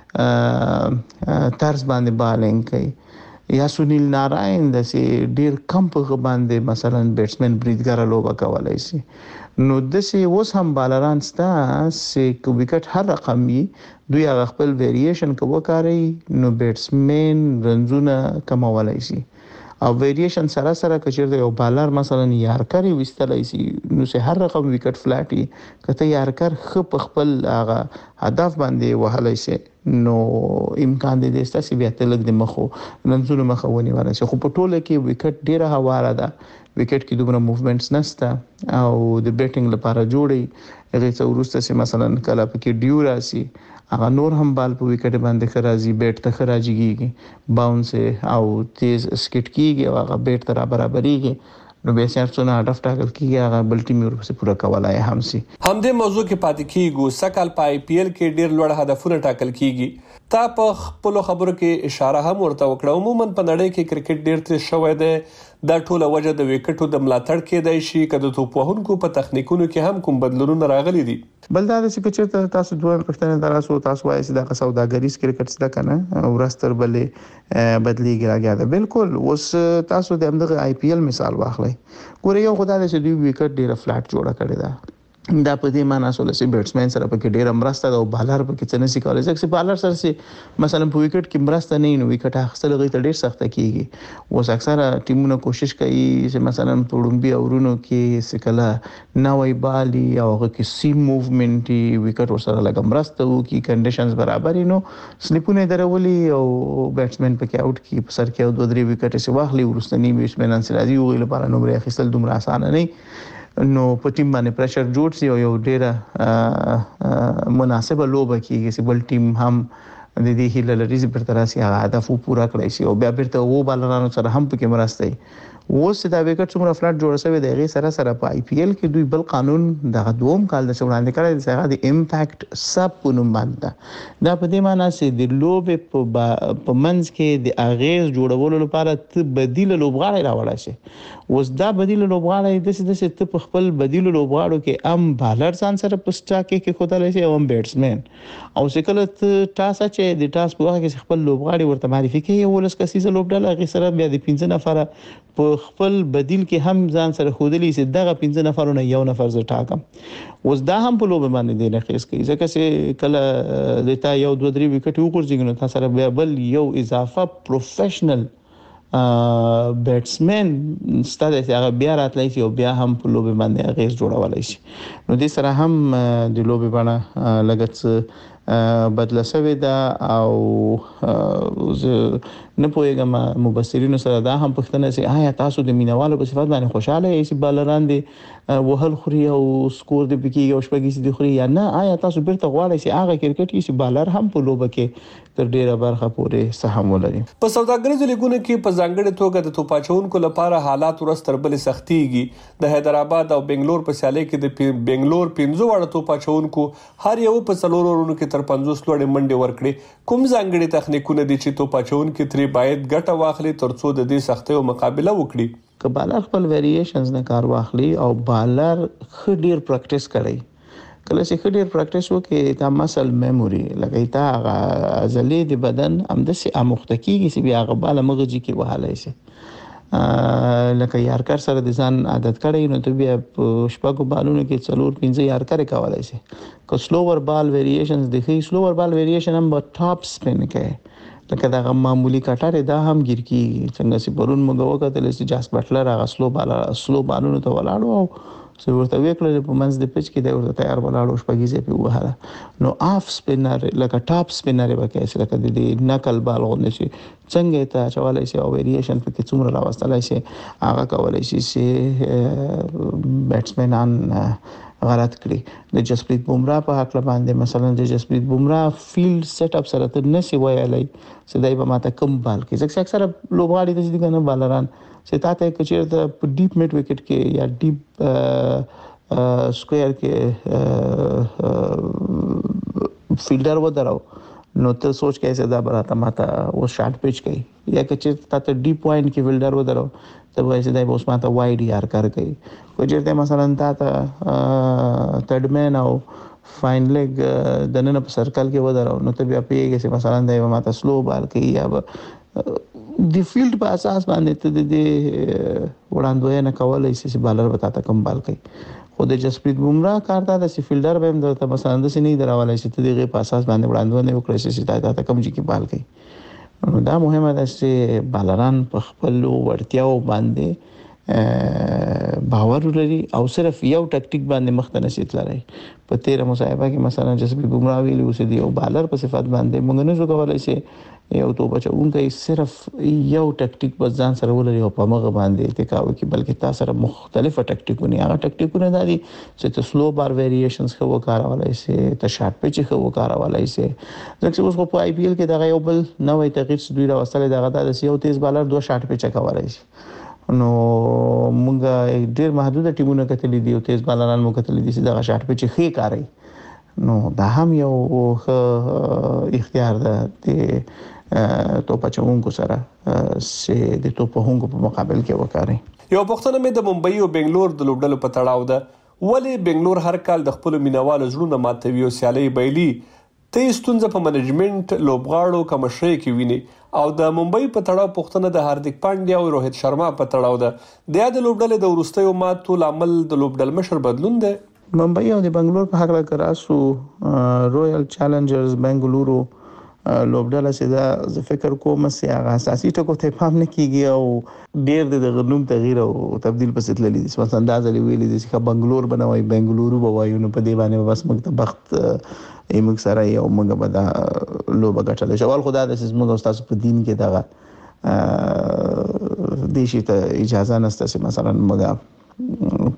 طرز باندې بالنګ کوي، یا سنیل ناراین د سي ډیر کم په باندې مثلا بیټسمن بریدګر لوبه کولای شي. نو د سي اوس هم بالران ستا چې وکټ هر رقم وي دوی هغه خپل ویریشن کوو کاری نو بیټسمن رنزونه کمولای شي. او ویریشن سره سره کچیرته یو بالر مثلا یارکر وستلای شي نو سه هر رقم وکټ فلټي کته یارکر خپ خپل هغه هدف باندې وهلای شي نو امکان دی دستا سی بیا تلک د مخو ننزونه مخونی ورسي. خو په ټوله کې وکټ ډیره هواره ده، وکټ کې دومره موومنټس نشته او د بیټینګ لپاره جوړي هغه څو ورسته سي مثلا کله پکې ډیو راسي هغه نور هم بال په وکټ باندې خراجي بیټ ته خراجيږي باونس او تیز سکټ کیږي او هغه بیټ ته برابرېږي نو به سرڅونه هدف ټاکل کیږي هغه بل ټیم ورپسې پوره کولای هم سي. همدې موضوع کې پاتې کیږو سکهال په آی پی ایل کې ډیر لوړ هدفونه ټاکل کیږي. تا په خپل خبرو کې اشاره هم ورته وکړه. عموما په نړۍ کې کرکټ ډیر تر شوی دی، دا ټوله وجه د وکټو د ملاتړ کېدای شي کله توپ وهونکو په تخنیکونو کې هم کوم بدلونونه راغلي دي. بل دا چې چېرته تاسو دوه پښتنه دراسو تاسو وایي چې دا سوداګریز کرکټ څه کنه او راستر بلې بدلیږي راګه ده. بالکل اوس تاسو د همدغه آی پی ایل مثال واخلئ. ګوره یو خدای دې چې دوی وکټ ډیره فلټ جوړه کړی ده، دا په دې معنی سره چې بیټسمن سره پکې ډیر مرسته ده او بالر پکې څه نسی کولای چې بالر سره سي مثلا په وکټ کې مرسته نه نو وکټ اخیستل غي ته ډیر سخت کیږي. اوس اکثره ټیمونه کوشش کوي چې مثلا په وړومبي اورونو کې سکلا نوې بالي او هغه کې سی موومنت وکټ ورسره لګم مرسته وکي کنډیشنز برابر نو سلیپونه درولي او بیټسمن پکې آوټ کی په سر کې او دوه درې وکټ سي واخلي ورستنی بیټسمن انسرازي ویل لپاره نو بری اخیستل دومره اسانه نه نو په ټیم باندې پریشر جوړ سي او یو ډیره مناسبه لوبه کیږي چې بل ټیم هم د دې هیله لري چې پر تر سي هدف پورا کړی شي او بیا بیرته وو بالرانو سره هم پکې مرسته اوس دا وکټ څومره فلټ جوړ شوی دی غي سره سره په آی پی ایل کې دوی بل قانون د دوم کال د وړاندې کړی دی هغه د امپیکټ سب په نوم باندې دا په دې معنی چې د لوبې په منځ کې د اغیز جوړولو لپاره ته بدیل لوبغاړي راوړای شي. اوس دا بدیل لوبغاړي د څه د څه ته په خپل بدیل لوبغاړو کې ام بالر ځان سره پسټا کې کې خدای شي او ام بیټسمن او سکله ټاس چې د ټاس په وخت کې خپل لوبغاړي ورته معرفي کوي ولس کسيزه لوبډله غي سره بیا د پنځه نفر په خپل بدیل کې هم ځان سره خودلی سي دغه پنځه نفرونه یو نفر ز ټاکم. اوس دا هم په لوب باندې دی نقیس کوي ځکه چې کله د تا یو دوه درې وکټ وګورځي نو تاسو سره بیا بل یو اضافه پروفیشنل بیټسمن ستاسو هغه بیا راتلای شي او بیا هم په لوب باندې غیز جوړولای شي. نو دې سره هم د لوب باندې لګت بدله شوې ده او نه پوهیږم مبصرینو سره دا هم پوښتنه سي آیا تاسو د مینوالو په صفات باندې خوشاله یې چې بالران دي وهل خوري او سکور دي پکې یو شپږی دي خوري یا نه آیا تاسو بیرته غواړئ چې هغه کرکټ کې چې بالر هم په لوبه کې تر ډیره برخه پورې سهم ولري. په سوداګریزو لیګونو کې په ځانګړي توګه د توپاچونکو لپاره حالات ورستر بل سختيږي. د حیدرآباد او بنگلور په سیالي کې د بنگلور پنځه وړ توپاچونکو هر یو په څلورو ورونو کې تر پنځوس لوړې منډې ورکړي. کوم ځانګړي تخنیکونه دي چې توپاچونکو تری باید ګټه واخلي ترڅو د دې سختیو مقابله وکړي؟ که بالر خپل ویریشنز نه کار واخلي او بالر خډیر پریکټیس کوي کله چې خډیر پریکټیس وکړي دا مسل میموري لګي تا ازلی د بدن همدسي امختکیږي چې بیا غباله مغزي کې وهاله شي لکه یارکر سره د ځان عادت کړی نو ته بیا شپږو بالونو کې څلور پنځه یارکر کولای شي. که سلوور بال ویریشنز د هي سلوور بال ویریشن هم په ټاپ سپین کې لکه دا معمولی کټاره دا هم ګیر کیږي څنګه چې پرون موږ وکړل چې جاس بټلر هغه سلو بال سلو بالونو ته ولاړو او سو ورته وکړل په منځ د پچ کې دا ورته تیار ولاړو شپږیزه په وهاله نو اف سپینر لکه ټاپ سپینر وکړي چې لکه د دې نقل بال غونډه شي څنګه ته چوالای شي او ویریشن په کې څومره راوستلای شي هغه کولای شي چې بیټسمنان غلط کړی. د جسپریت بومرا په حق باندې مثلا د جسپریت بومرا فیلډ سیټ اپ سره ته نسی وایلی چې دای په ماته کم بال کې ځکه اکثر لوبغاړي د دې کنه بالران چې تاسو کچیر ته په ډیپ میډ وکټ کې یا ډیپ سکوير کې فیلډر و دراو نو ته سوچ کیسه دا براته ماته و شارټ پیچ کوي یا کچیر تاسو ډیپ پوینټ کې فیلډر و دراو ته وایي چې دای اوس ماته وایډ یار کار کوي کچیر ته مثلا تاسو تھرډ مین او فاین لیګ د نن په سرکل کې و دراو نو ته بیا پیږي چې مثلا دای ماته سلو بال کوي یا د فیلډ په اساس باندې ته د وړاندوینه کولای شي چې بالر وتا ته کم بال کوي. خو د جسپریت بومرا کار دا چې فیلډر به هم درته مثلا د سینې دراولای شي ته دغه په اساس باندې وړاندوینه وکړي چې دا ته کم ځکه بال کوي. نو دا مهمه ده چې بالران په خپل ورتیاو باندې باور لري او صرف یو ټاکټیک باندې مخ ته نشي تللی. په تیره مصاحبه کې مثلا جسپریت بومرا ویلي اوس دی او بالر په صفات باندې موږ نه زو کولای شي یو تو بچونکي صرف یو ټاکټیک په ځان سره ولري او په مغه باندې اتکاو کې بلکې تاسو سره مختلفه ټاکټیکونه هغه ټاکټیکونه دي چې ته سلو بار ویریشنز خو وکړولای شي ته شارټ پیچ خو وکړولای شي ځکه اوس په آی پی ایل کې دغه یو بل نوې تغییر دوی راوستل دغه د یو تیز بالر دوه شارټ پیچ کولای شي. نو موږ ډیر محدود ټیمونه کتلې دي او تیز بالران مو کتلې دي چې دغه شارټ پیچ خې کاری نو دا هم یو اختیار ده د توپچونکو سره چې د توپونکو په مقابل کې وکړي. یو پښتنه مې د ممبئی او بنگلور د لوبډلو په تړاو ده ولی بنگلور هر کال د خپل مینوالو زړونه ماتوي او سیالي بایلي ته ستونزه په منیجمنت لوبغاړو کمشري کې ویني او د ممبئی په تړاو پښتنه د هاردیک پانډیا او روهیت شرما په تړاو ده د یاد لوبډلې د ورستیو ماتو لامل د لوبډل مشر بدلون ده. ممبئی او د بنگلور په حق لا کراسو رویل چیلنجرز بنگلورو لوبډله چې دا زه فکر کوم چې هغه اساسي ټکو ته پام نه کیږي او ډیر د غنوم تغییر او تبديل پسې تللی دي. مثلا انداز لري ویلي دي چې بنگلور بنوي بنگلورو بوایو نو په دې باندې بس موږ ته بخت ایمک سره یو موږ به دا لوبه ګټل شوال خدای د سیس موږ استاد په دین کې دغه دیشي ته اجازه نشته چې مثلا موږ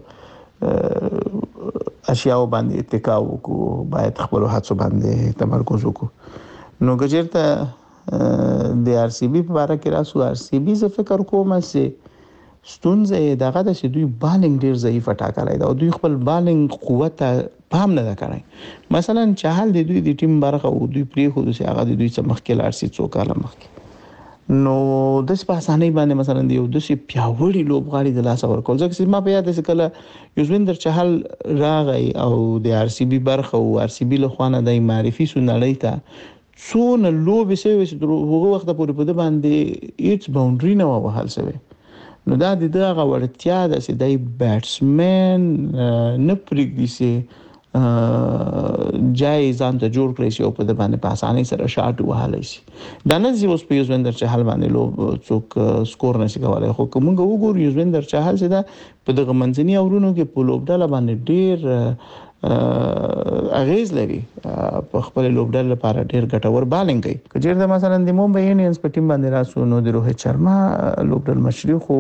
اشیاء باندې اتکا وکړو باید خپل هڅو باندې تمرکز وکړو. نو ګجرته د آر سی بي په اړه کې راسو آر سی بي زه فکر کوم چې ستونزه دغه د دوی بالینګ ډیر ضعیف ټاکلای دا او دوی خپل بالینګ قوت پام نه کړای مثلا چهل د دوی د ټیم برخه او دوی پری خو د هغه د دوی څخه مخکې لار سي څوکاله مخکې نو د سپاسانه باندې مثلا د یو د سي پیاوړي لوبغاړي د لاس ور کول ځکه ما په یاد ده کله یوزویندر چهل راغی او د آر سی بي برخه او آر سی بي له خوانه د معرفي سنړی ته څونه لوبې سوي چې هغه وخت پورې په باندې ایټس باونډري نه وهل سوي نو دا د دغه ورتیا د سي د بیټسمن نه پرېږدي سي جای ځان ته جوړ کړی شي او په د باندې په اسانۍ سره شاټ وهلی شي دا نه چې اوس په یوزویندر چهل باندې لوب څوک سکور نشي کولای خو کومه وګورو یوزویندر چهل چې دا په دغه منځني اورونو کې په لوبډاله باندې ډیر اغیز لري په خپل لوبډل لپاره ډیر ګټور بالینګ کوي کچیر د مثلا د ممبئی انډینز په ټیم باندې راسو نو د روهیت شرما لوبډل مشري خو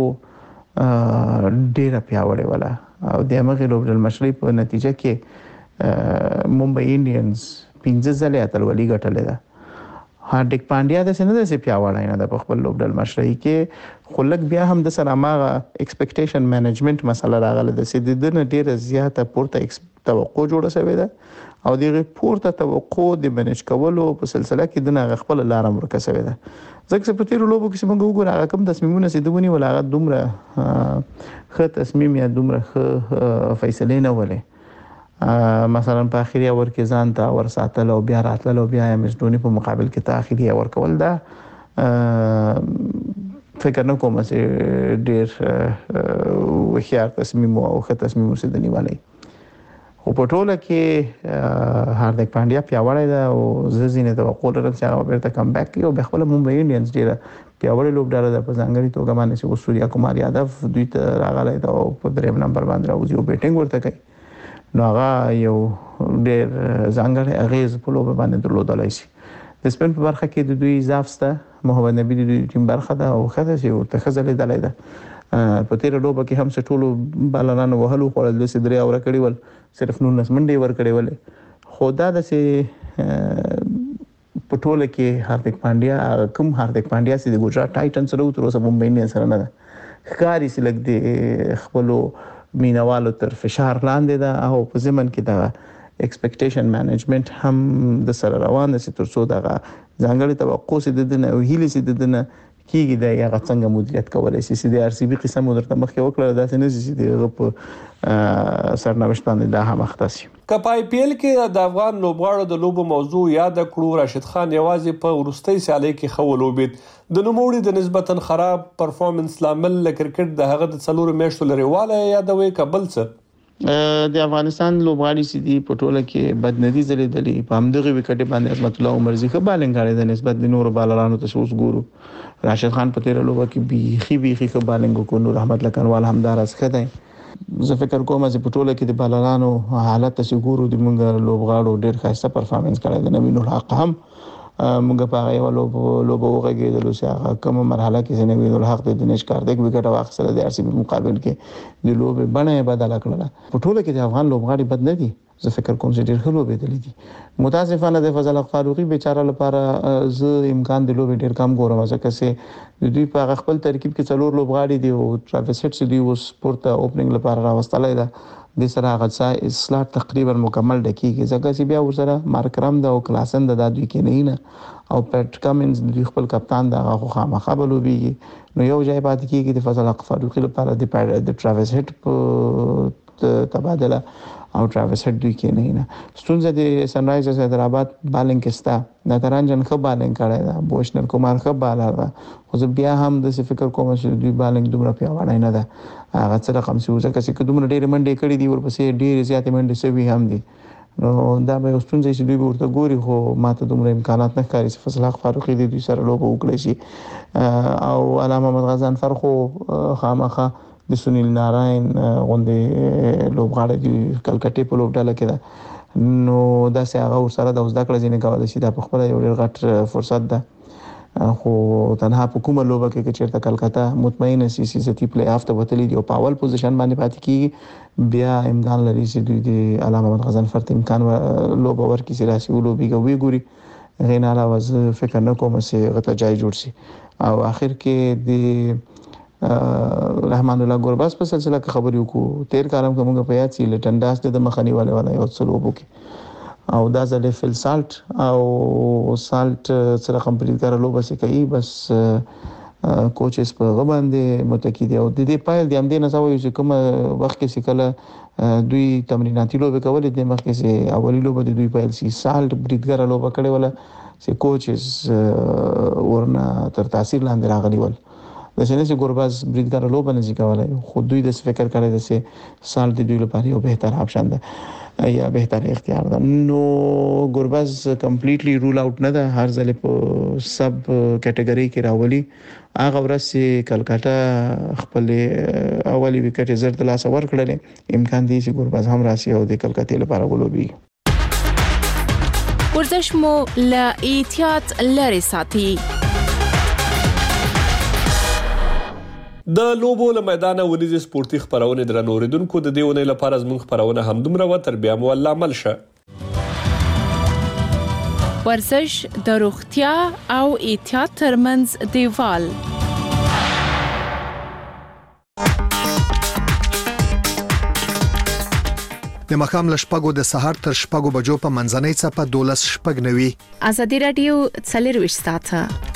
ډیر پیاوړی ولا او د هغه لوبډل مشري په نتیجه کې ممبئی انډینز پنځه ځله اتلولي ګټلې ده هاردیک پانډیا د سینه د سي پیاوړی نه د خپل لوبډل مشري کې خلک بیا هم د سره ماغه ایکسپیکټیشن مینجمنت مسله راغله د سي د نه ډیره زیاته پورته توقع جوړه شوې ده او دغه پورته توقع د منیج کولو په سلسله کې د نه خپل لار مرکه شوې ده ځکه چې په تیر لوبو کې څنګه وګورئ کوم تصمیمونه سي دونی ولا دومره خه تصمیم یا دومره خه فیصله نه ولې مثلا په اخیری اور کې ځان ته ور ساتل او بیا راتل او بیا مزدونی په مقابل کې ته اخیری اور کول دا فکر نه کوم چې ډیر وخیار تصمیم او خه تصمیم سي دني والي خو په ټوله کې هاردیک پانډیا پیاوړی ده او ززینه توقع لرم چې هغه بیرته کم بیک کوي او به خپل ممبئی انډینز ډیره پیاوړی لوبډاله ده په ځانګړي توګه باندې چې سوریا کمار یادو دوی ته راغلی دا او په دریم نمبر باندې راوځي او بیټینګ ورته کوي نو هغه یو ډیر ځانګړی اغیز په لوب باندې درلودلای شي د سپین په برخه کې د دوی اضافه سته محمد نبی د دوی ټیم برخه ده او خدای شي ورته خزلې دلای ده په تیر لوبه کې هم څه ټولو بالانانو وهلو خړل د سدري اور کړي ول صرف نو نس منډي ور کړي ول خدا د سي په ټوله کې هاردیک پانډیا کوم هاردیک پانډیا سي د ګجرات ټایټنز سره تر اوسه ممبئی انډینز سره نه ده ښکاری سي لګ دي خپل مینوالو تر فشار لاندې ده او په زمن کې دا ایکسپیکټیشن مینجمنت هم د سره روان دي تر څو دا ځانګړي توقع سي د نه او هیله سي د نه کیږي دا یا څنګه مدیریت کولای شي چې د آر سی بي قسم درته مخکې وکړه دا څنګه چې د په سرنوشت باندې دا هم اختصي کپ آی پی ایل کې د افغان لوبغاړو د لوبو موضوع یاد کړو راشد خان یوازې په ورستۍ سیالي کې خو لوبید د نوموړي د نسبتا خراب پرفورمنس لامل ل کرکټ د هغه د څلور میاشتو لريواله یادوي قبل څه د افغانستان لوبغاړي سي دي په ټوله کې بدندي زلیدلې په همدغه وکټ باندې عظمت الله عمرزي خو بالنګ غاړي د نسبت د نور بالرانو ته اوس ګورو راشد خان په تیر لوبه کې بيخي بيخي خو بالنګ کو نور احمد لکنوال همدار اس خدای زه فکر کوم چې په ټوله کې د بالرانو حالت ته ګورو د مونږ لوبغاړو ډېر ښه پرفارمنس کړی د نوی نور حق هم مونږ په هغه لوب لوب وغږیدل چې هغه کوم مرحله کې نوی نور حق د دنیش کار دغه وکټ واخصله د آر سی بي مقابل کې د لوب بڼه بدله کړله په ټوله کې د افغان لوبغاړي بد نه دي زه فکر کوم چې ډېر ښه لوبې دي دي متاسفانه د فضل حق فاروقي بیچاره لپاره زه امکان د لوبې ډېر کم ګورم ځکه چې د دوی په خپل ترکیب کې څلور لوبغاړي دي او ټراویس هټ سي دی اوس پورته اوپننګ لپاره راوستلای دا د سره هغه سلاټ تقریبا مکمل ډکیږي ځکه چې بیا ورسره مارکرام د او کلاسن د دوی کې نه نه او پټ کامنز د خپل کپتان د هغه خامخا بلوبيږي نو یو ځای پاتې کیږي د فضل حق فاروقي لپاره د ټراویس هټ په تبادله او ټراویس هټ دوی کې نه نه ستونزه د سن رایزرز حیدرآباد بالنګ کستا نترانجن خو بالنګ کړی دا بوشنر کومار خو بالر دا خو بیا هم د فکر کوم چې دوی بالنګ دومره پیاوړی نه ده هغه څه رقم سی وځه چې دومره ډېر منډې کړې دي ورپسې ډېر زیاتې منډې سوي هم دي نو دا به ستونزه چې دوی ورته ګوري خو ماته دومره امکانات نه ښکاري چې فضل حق فاروقي د دوی سره لوبه وکړي شي او علامه محمد غزان فرخو خامخه د سنیل ناراین غونډې لوبغاړي د کلکټې په لوبډاله کې ده نو دا سه هغه ورسره د زده کړې ځینې کولای شي دا په خپل یو ډېر غټ فرصت ده خو تنها په کومه لوبه کې چې چیرته کلکتا مطمئن سي سي سي پلی آف ته وتلی دی او په اول پوزیشن باندې پاتې کیږي بیا امکان لري چې دوی د علامه محمد غزان فرت امکان لوبه ورکړي چې راشي لوبي کوي ګوري غین علاوه فکر نه کوم چې غته جای جوړ شي او اخر کې د رحمان الله ګورباز په سلسله کې خبرې وکړو. تیر کال هم کومه په یاد سي لټنډاس د مخنی والے والا یو څلو وکي او دا ځل فل سالت او سالت سره کمپلیټ کړه لو بس کوي بس کوچز په غباندې متکی دی او د دې پایل د امدې نه سوي چې کوم وخت کې سکله دوی تمریناتي لوبه کولې د مخکې سي اولی لوبه د دوی پایل سي سالت بریډګر لوبه کړې ولا سي کوچز ورنه تر تاثیر لاندې راغلي ول د شنه سي ګورباز بریډګر لوبه نه ځي کولای خو دوی د فکر کړی د سي سالت دوی لپاره یو بهتر آپشن ده یا بهتر اختیار ده. نو ګورباز کمپلیټلی رول اوټ نه ده، هر ځل په سب کټګوري کې راولي. هغه ورسې کلکاتا خپل اولی وکټ زر د لاس ور کړل، امکان دی چې ګورباز هم راسي او د کلکاتې لپاره ولوبي. ورزش مو لا احتیاط لري ساتي. د لوبو له میدانه ونیزي سپورتي خبرونه درنو اوریدونکو د دې ونې لپاره زموږ خبرونه هم دومره و تر بیا مو الله عمل شه. ورزش د روغتیا او احتیاط ترمنځ دیوال. د مخام لشپګو د سحر تر شپګو بجو په منځنۍ چپه دولس شپګ نوي. ازادي رادیو څلرويشت ساعته